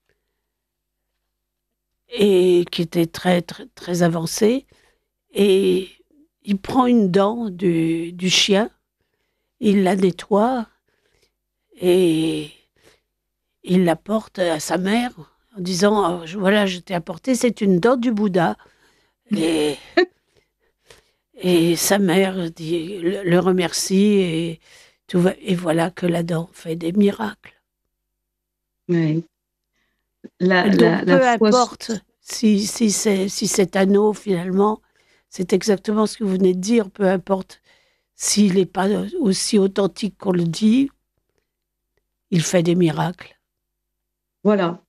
et qui était très, très, très avancé. Et il prend une dent du chien, il la nettoie et il la porte à sa mère en disant « Voilà, je t'ai apporté, c'est une dent du Bouddha. » Et sa mère le remercie et voilà que la dent fait des miracles. Oui. Donc peu importe si cet anneau finalement, c'est exactement ce que vous venez de dire, peu importe s'il n'est pas aussi authentique qu'on le dit, il fait des miracles. Voilà.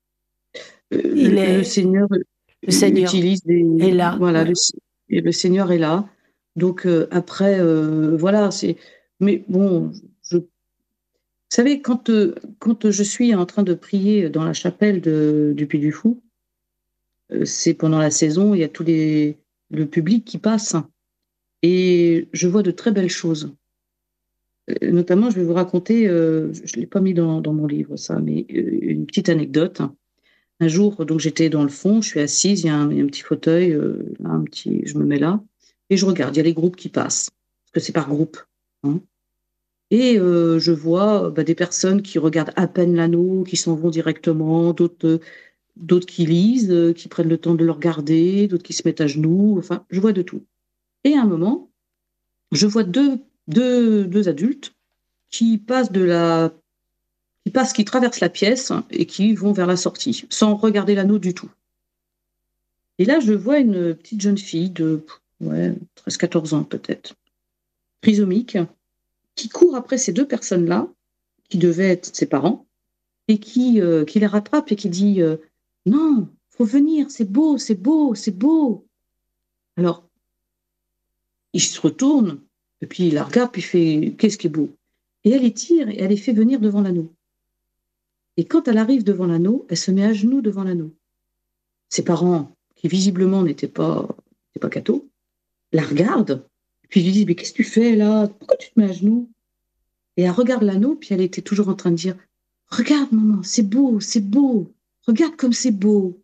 Le Seigneur utilise est là. Voilà, ouais. Le Seigneur est là. Donc après, voilà, c'est. Mais bon, vous savez, quand je suis en train de prier dans la chapelle du Puy du Fou, c'est pendant la saison, il y a le public qui passe, et je vois de très belles choses. Notamment, je vais vous raconter, je ne l'ai pas mis dans mon livre, ça, mais une petite anecdote. Un jour, donc j'étais dans le fond, je suis assise, il y a un petit fauteuil, je me mets là, et je regarde, il y a les groupes qui passent, parce que c'est par groupe. Hein. Et je vois des personnes qui regardent à peine l'anneau, qui s'en vont directement, d'autres qui lisent, qui prennent le temps de le regarder, d'autres qui se mettent à genoux, enfin, je vois de tout. Et à un moment, je vois deux adultes qui qui traversent la pièce et qui vont vers la sortie, sans regarder l'anneau du tout. Et là, je vois une petite jeune fille de 13-14 ans peut-être, trisomique, qui court après ces deux personnes-là, qui devaient être ses parents, et qui les rattrape et qui dit non, faut venir, c'est beau, c'est beau, c'est beau. Alors, il se retourne, et puis il la regarde, puis il fait qu'est-ce qui est beau. Et elle les tire, et elle les fait venir devant l'anneau. Et quand elle arrive devant l'anneau, elle se met à genoux devant l'anneau. Ses parents, qui visiblement n'étaient pas cathos, la regardent, puis lui disent mais qu'est-ce que tu fais là? Pourquoi tu te mets à genoux? Et elle regarde l'anneau, puis elle était toujours en train de dire regarde maman, c'est beau, regarde comme c'est beau.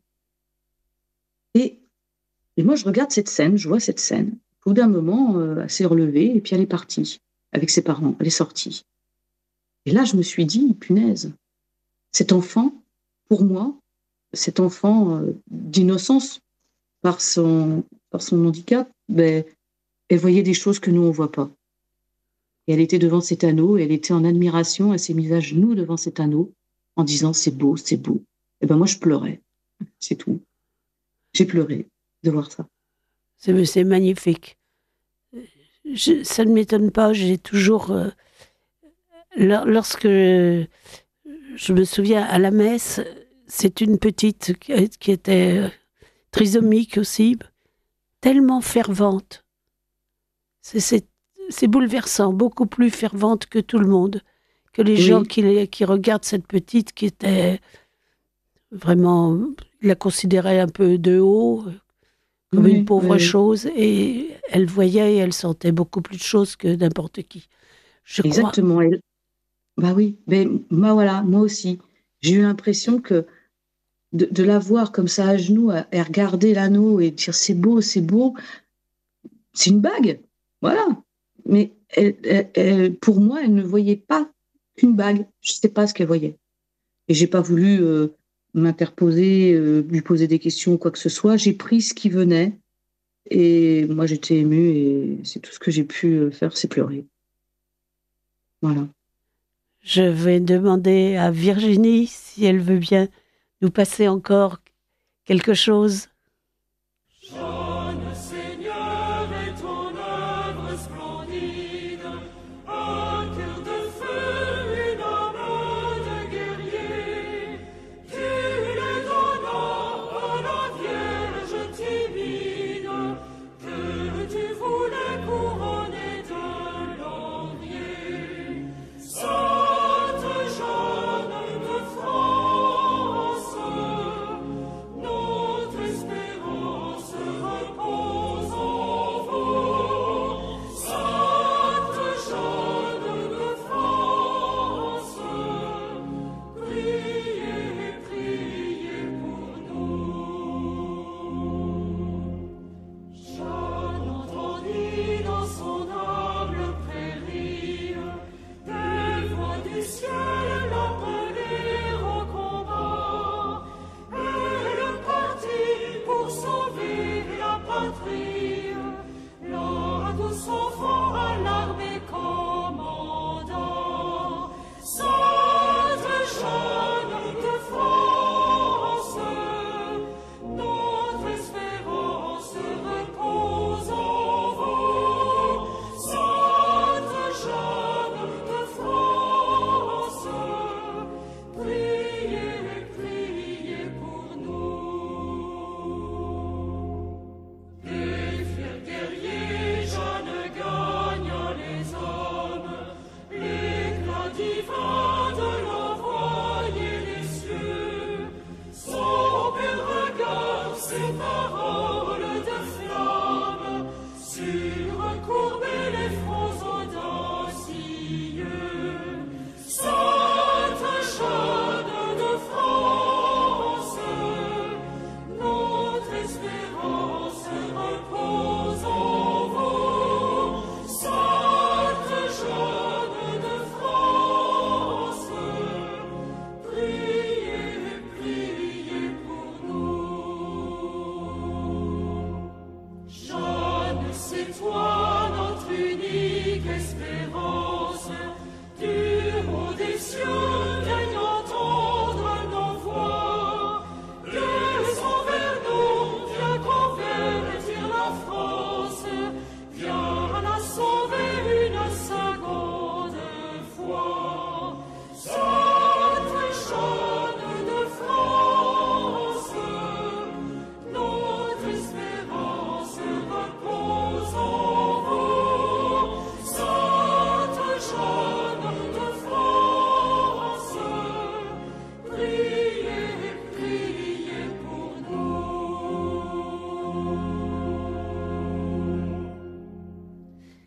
Et moi, je regarde cette scène, je vois cette scène. Au bout d'un moment, elle s'est relevée et puis elle est partie avec ses parents, elle est sortie. Et là, je me suis dit, punaise, cet enfant, pour moi, cet enfant d'innocence par son handicap, ben, elle voyait des choses que nous, on ne voit pas. Et elle était devant cet anneau, et elle était en admiration, elle s'est mise à genoux devant cet anneau, en disant, c'est beau, c'est beau. Et ben moi, je pleurais, c'est tout. J'ai pleuré de voir ça. C'est magnifique. Ça ne m'étonne pas, j'ai toujours... lorsque je me souviens à la messe, c'est une petite qui était trisomique aussi, tellement fervente. C'est bouleversant, beaucoup plus fervente que tout le monde, que les gens qui regardent cette petite qui était vraiment, il la considérait un peu de haut, comme une pauvre chose, et elle voyait et elle sentait beaucoup plus de choses que n'importe qui. Exactement. Bah oui, mais moi aussi, j'ai eu l'impression que de la voir comme ça à genoux, et regarder l'anneau et dire c'est beau, c'est une bague, voilà. Mais pour moi, elle ne voyait pas qu'une bague. Je ne sais pas ce qu'elle voyait. Et j'ai pas voulu m'interposer, lui poser des questions ou quoi que ce soit. J'ai pris ce qui venait et moi j'étais émue et c'est tout ce que j'ai pu faire, c'est pleurer. Voilà. Je vais demander à Virginie si elle veut bien nous passer encore quelque chose.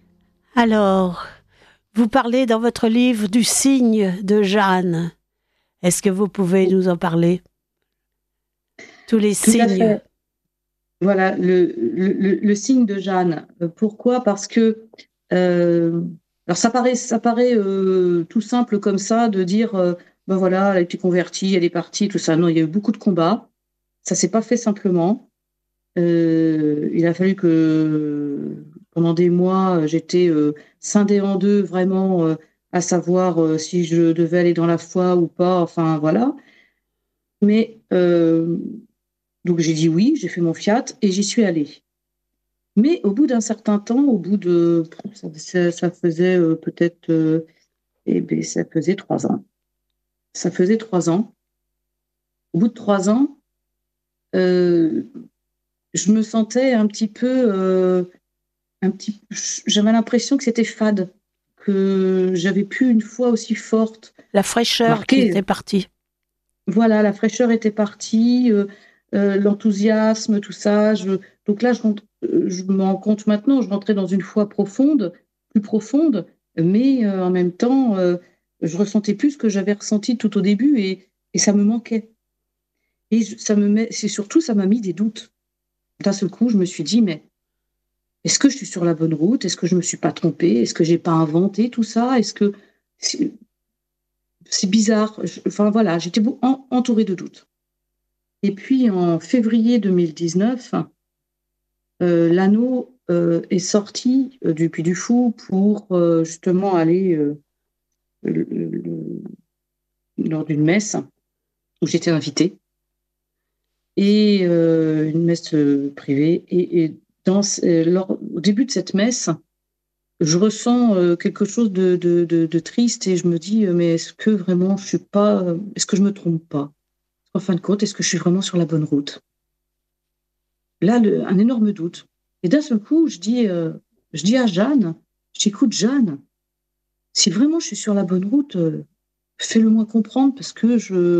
Alors, vous parlez dans votre livre du signe de Jeanne. Est-ce que vous pouvez nous en parler? Tous les Tout à signes. fait. Voilà, le signe de Jeanne. Pourquoi? Parce que, alors ça paraît tout simple comme ça, de dire, ben voilà, elle a été convertie, elle est partie, tout ça. Non, il y a eu beaucoup de combats. Ça s'est pas fait simplement. Il a fallu que, pendant des mois, j'étais scindée en deux, vraiment, à savoir si je devais aller dans la foi ou pas. Enfin, voilà. Mais donc j'ai dit oui, j'ai fait mon fiat et j'y suis allée. Mais au bout d'un certain temps, au bout de, ça faisait peut-être, ça faisait 3 ans. Ça faisait 3 ans. Au bout de 3 ans, euh, je me sentais j'avais l'impression que c'était fade, que j'avais plus une foi aussi forte. La fraîcheur qui Marquée, était partie. voilà, la fraîcheur était partie, l'enthousiasme, tout ça. Donc là, je me rends compte maintenant, je rentrais dans une foi profonde, plus profonde, mais en même temps, je ressentais plus ce que j'avais ressenti tout au début et ça me manquait. Et c'est surtout, ça m'a mis des doutes. D'un seul coup, je me suis dit, mais est-ce que je suis sur la bonne route? Est-ce que je me suis pas trompée? Est-ce que j'ai pas inventé tout ça? Est-ce que c'est bizarre? Enfin voilà, j'étais entourée de doutes. Et puis en février 2019, l'anneau est sorti du Puy du Fou pour justement aller lors d'une messe où j'étais invitée, et une messe privée. Et au début de cette messe, je ressens quelque chose de triste et je me dis, mais est-ce que vraiment je suis pas, est-ce que je me trompe pas? En fin de compte, est-ce que je suis vraiment sur la bonne route? Là, un énorme doute. Et d'un seul coup, je dis à Jeanne, je dis, écoute, Jeanne, si vraiment je suis sur la bonne route, fais-le-moi comprendre parce que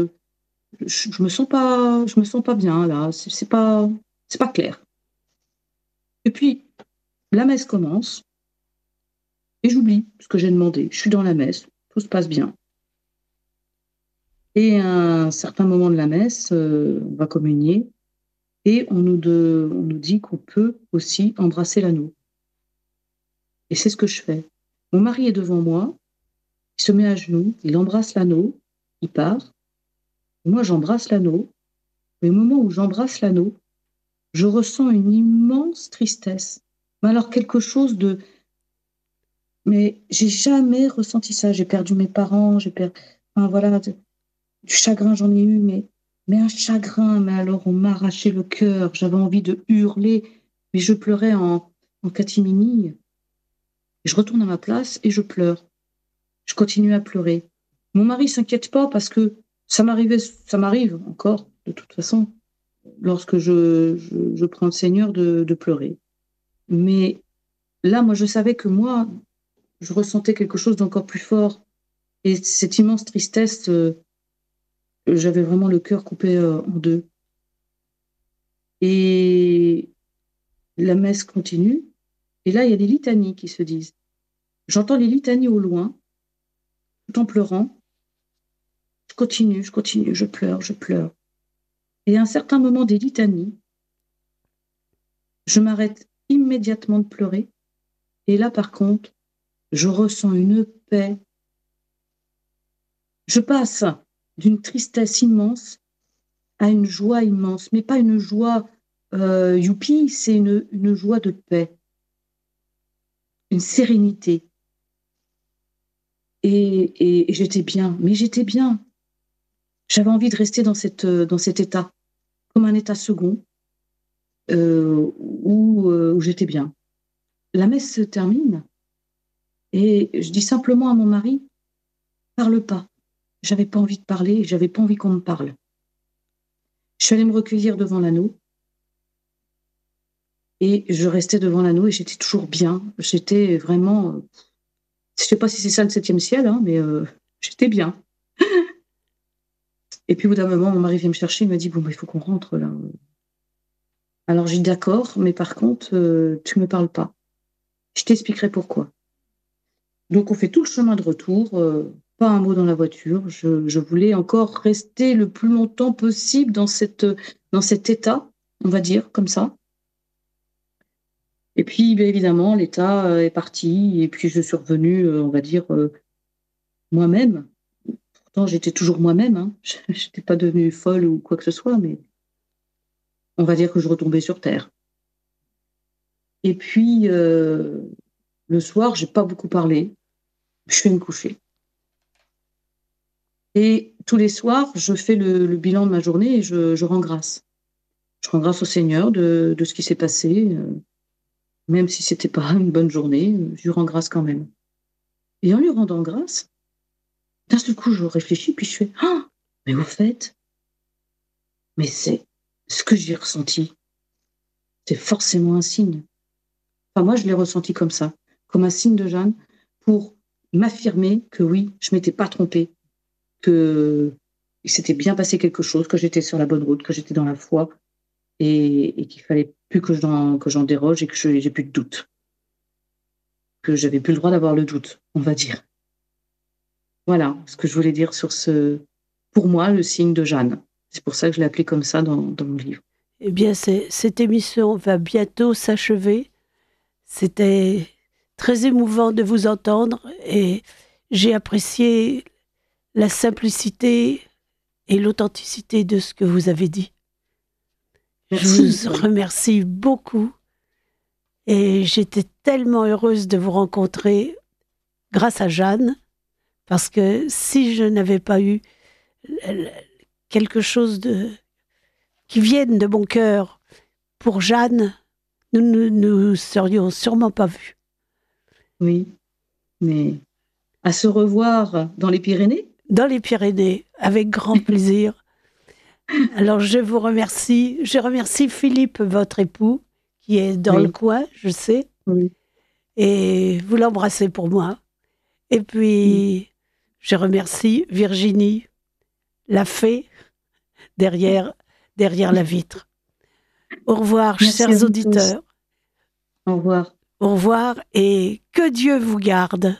je me sens pas bien là. C'est pas clair. Et puis, la messe commence et j'oublie ce que j'ai demandé. Je suis dans la messe, tout se passe bien. Et à un certain moment de la messe, on va communier et on nous dit qu'on peut aussi embrasser l'anneau. Et c'est ce que je fais. Mon mari est devant moi, il se met à genoux, il embrasse l'anneau, il part. Moi, j'embrasse l'anneau. Mais au moment où j'embrasse l'anneau, je ressens une immense tristesse. Mais alors quelque chose de... Mais j'ai jamais ressenti ça. J'ai perdu mes parents, enfin, voilà, du chagrin, j'en ai eu, mais un chagrin. Mais alors, on m'arrachait le cœur. J'avais envie de hurler, mais je pleurais en catimini. Et je retourne à ma place et je pleure. Je continue à pleurer. Mon mari s'inquiète pas parce que ça m'arrive encore, de toute façon, lorsque je prends le Seigneur de pleurer. Mais là, moi, je savais que moi, je ressentais quelque chose d'encore plus fort. Et cette immense tristesse, j'avais vraiment le cœur coupé en deux. Et la messe continue. Et là, il y a des litanies qui se disent. J'entends les litanies au loin, tout en pleurant. Je continue, je pleure, je pleure. Et à un certain moment des litanies, je m'arrête immédiatement de pleurer. Et là, par contre, je ressens une paix. Je passe d'une tristesse immense à une joie immense, mais pas une joie youpi, c'est une joie de paix, une sérénité. Et j'étais bien, mais j'étais bien. J'avais envie de rester dans cet état, comme un état second, où j'étais bien. La messe se termine et je dis simplement à mon mari, parle pas. J'avais pas envie de parler, j'avais pas envie qu'on me parle. Je suis allée me recueillir devant l'anneau et je restais devant l'anneau et j'étais toujours bien. J'étais vraiment, je sais pas si c'est ça le 7e ciel, hein, mais j'étais bien. Et puis au bout d'un moment, mon mari vient me chercher, il me dit, bon, bah, il faut qu'on rentre là. Alors j'ai dit d'accord, mais par contre, tu me parles pas. Je t'expliquerai pourquoi. Donc on fait tout le chemin de retour. pas un mot dans la voiture. Je voulais encore rester le plus longtemps possible dans cet état, on va dire, comme ça. Et puis, bien évidemment, l'état est parti. Et puis, je suis revenue, on va dire, moi-même. Pourtant, j'étais toujours moi-même. Hein. Je n'étais pas devenue folle ou quoi que ce soit, mais on va dire que je retombais sur terre. Et puis, le soir, j'ai pas beaucoup parlé. Je suis allée me coucher. Et tous les soirs, je fais le bilan de ma journée et je rends grâce. Je rends grâce au Seigneur de ce qui s'est passé. Même si c'était pas une bonne journée, je lui rends grâce quand même. Et en lui rendant grâce, d'un seul coup, je réfléchis, puis je fais « Ah, mais au fait, mais c'est ce que j'ai ressenti. C'est forcément un signe. » Enfin, moi, je l'ai ressenti comme ça, comme un signe de Jeanne pour m'affirmer que oui, je m'étais pas trompée, que il s'était bien passé quelque chose, que j'étais sur la bonne route, que j'étais dans la foi et qu'il fallait plus que j'en déroge et que j'ai plus de doute. Que j'avais plus le droit d'avoir le doute, on va dire. Voilà ce que je voulais dire sur pour moi, le signe de Jeanne. C'est pour ça que je l'ai appelé comme ça dans mon livre. Eh bien, cette émission va bientôt s'achever. C'était très émouvant de vous entendre et j'ai apprécié la simplicité et l'authenticité de ce que vous avez dit. Merci. Je vous remercie beaucoup et j'étais tellement heureuse de vous rencontrer grâce à Jeanne, parce que si je n'avais pas eu quelque chose qui vienne de mon cœur pour Jeanne, nous ne nous serions sûrement pas vus. Oui, mais à se revoir dans les Pyrénées. Dans les Pyrénées, avec grand plaisir. Alors je vous remercie. Je remercie Philippe, votre époux, qui est dans le coin, je sais. Oui. Et vous l'embrassez pour moi. Et puis, je remercie Virginie, la fée, derrière la vitre. Au revoir, Merci chers auditeurs. Au revoir. Au revoir et que Dieu vous garde.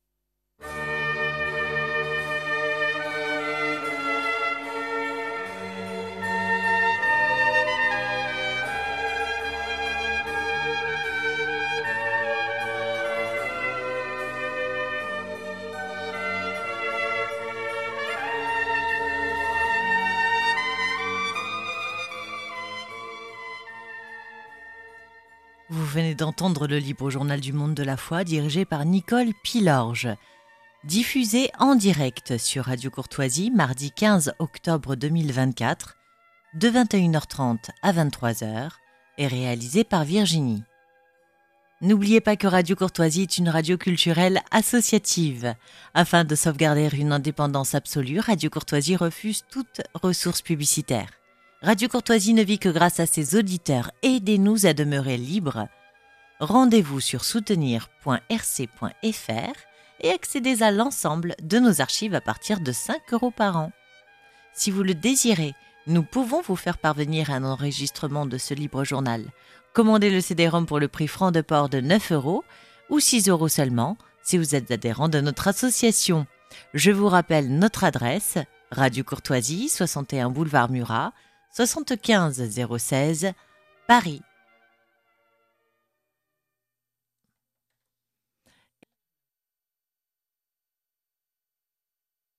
Vous venez d'entendre le Libre Journal du Monde de la Foi dirigé par Nicole Pilorge. Diffusé en direct sur Radio Courtoisie mardi 15 octobre 2024 de 21h30 à 23h et réalisé par Virginie. N'oubliez pas que Radio Courtoisie est une radio culturelle associative. Afin de sauvegarder une indépendance absolue, Radio Courtoisie refuse toute ressource publicitaire. Radio Courtoisie ne vit que grâce à ses auditeurs. Aidez-nous à demeurer libres. Rendez-vous sur soutenir.rc.fr et accédez à l'ensemble de nos archives à partir de 5 € par an. Si vous le désirez, nous pouvons vous faire parvenir un enregistrement de ce libre journal. Commandez le CD-ROM pour le prix franc de port de 9 € ou 6 € seulement si vous êtes adhérent de notre association. Je vous rappelle notre adresse, Radio Courtoisie, 61 boulevard Murat, 75 016, Paris.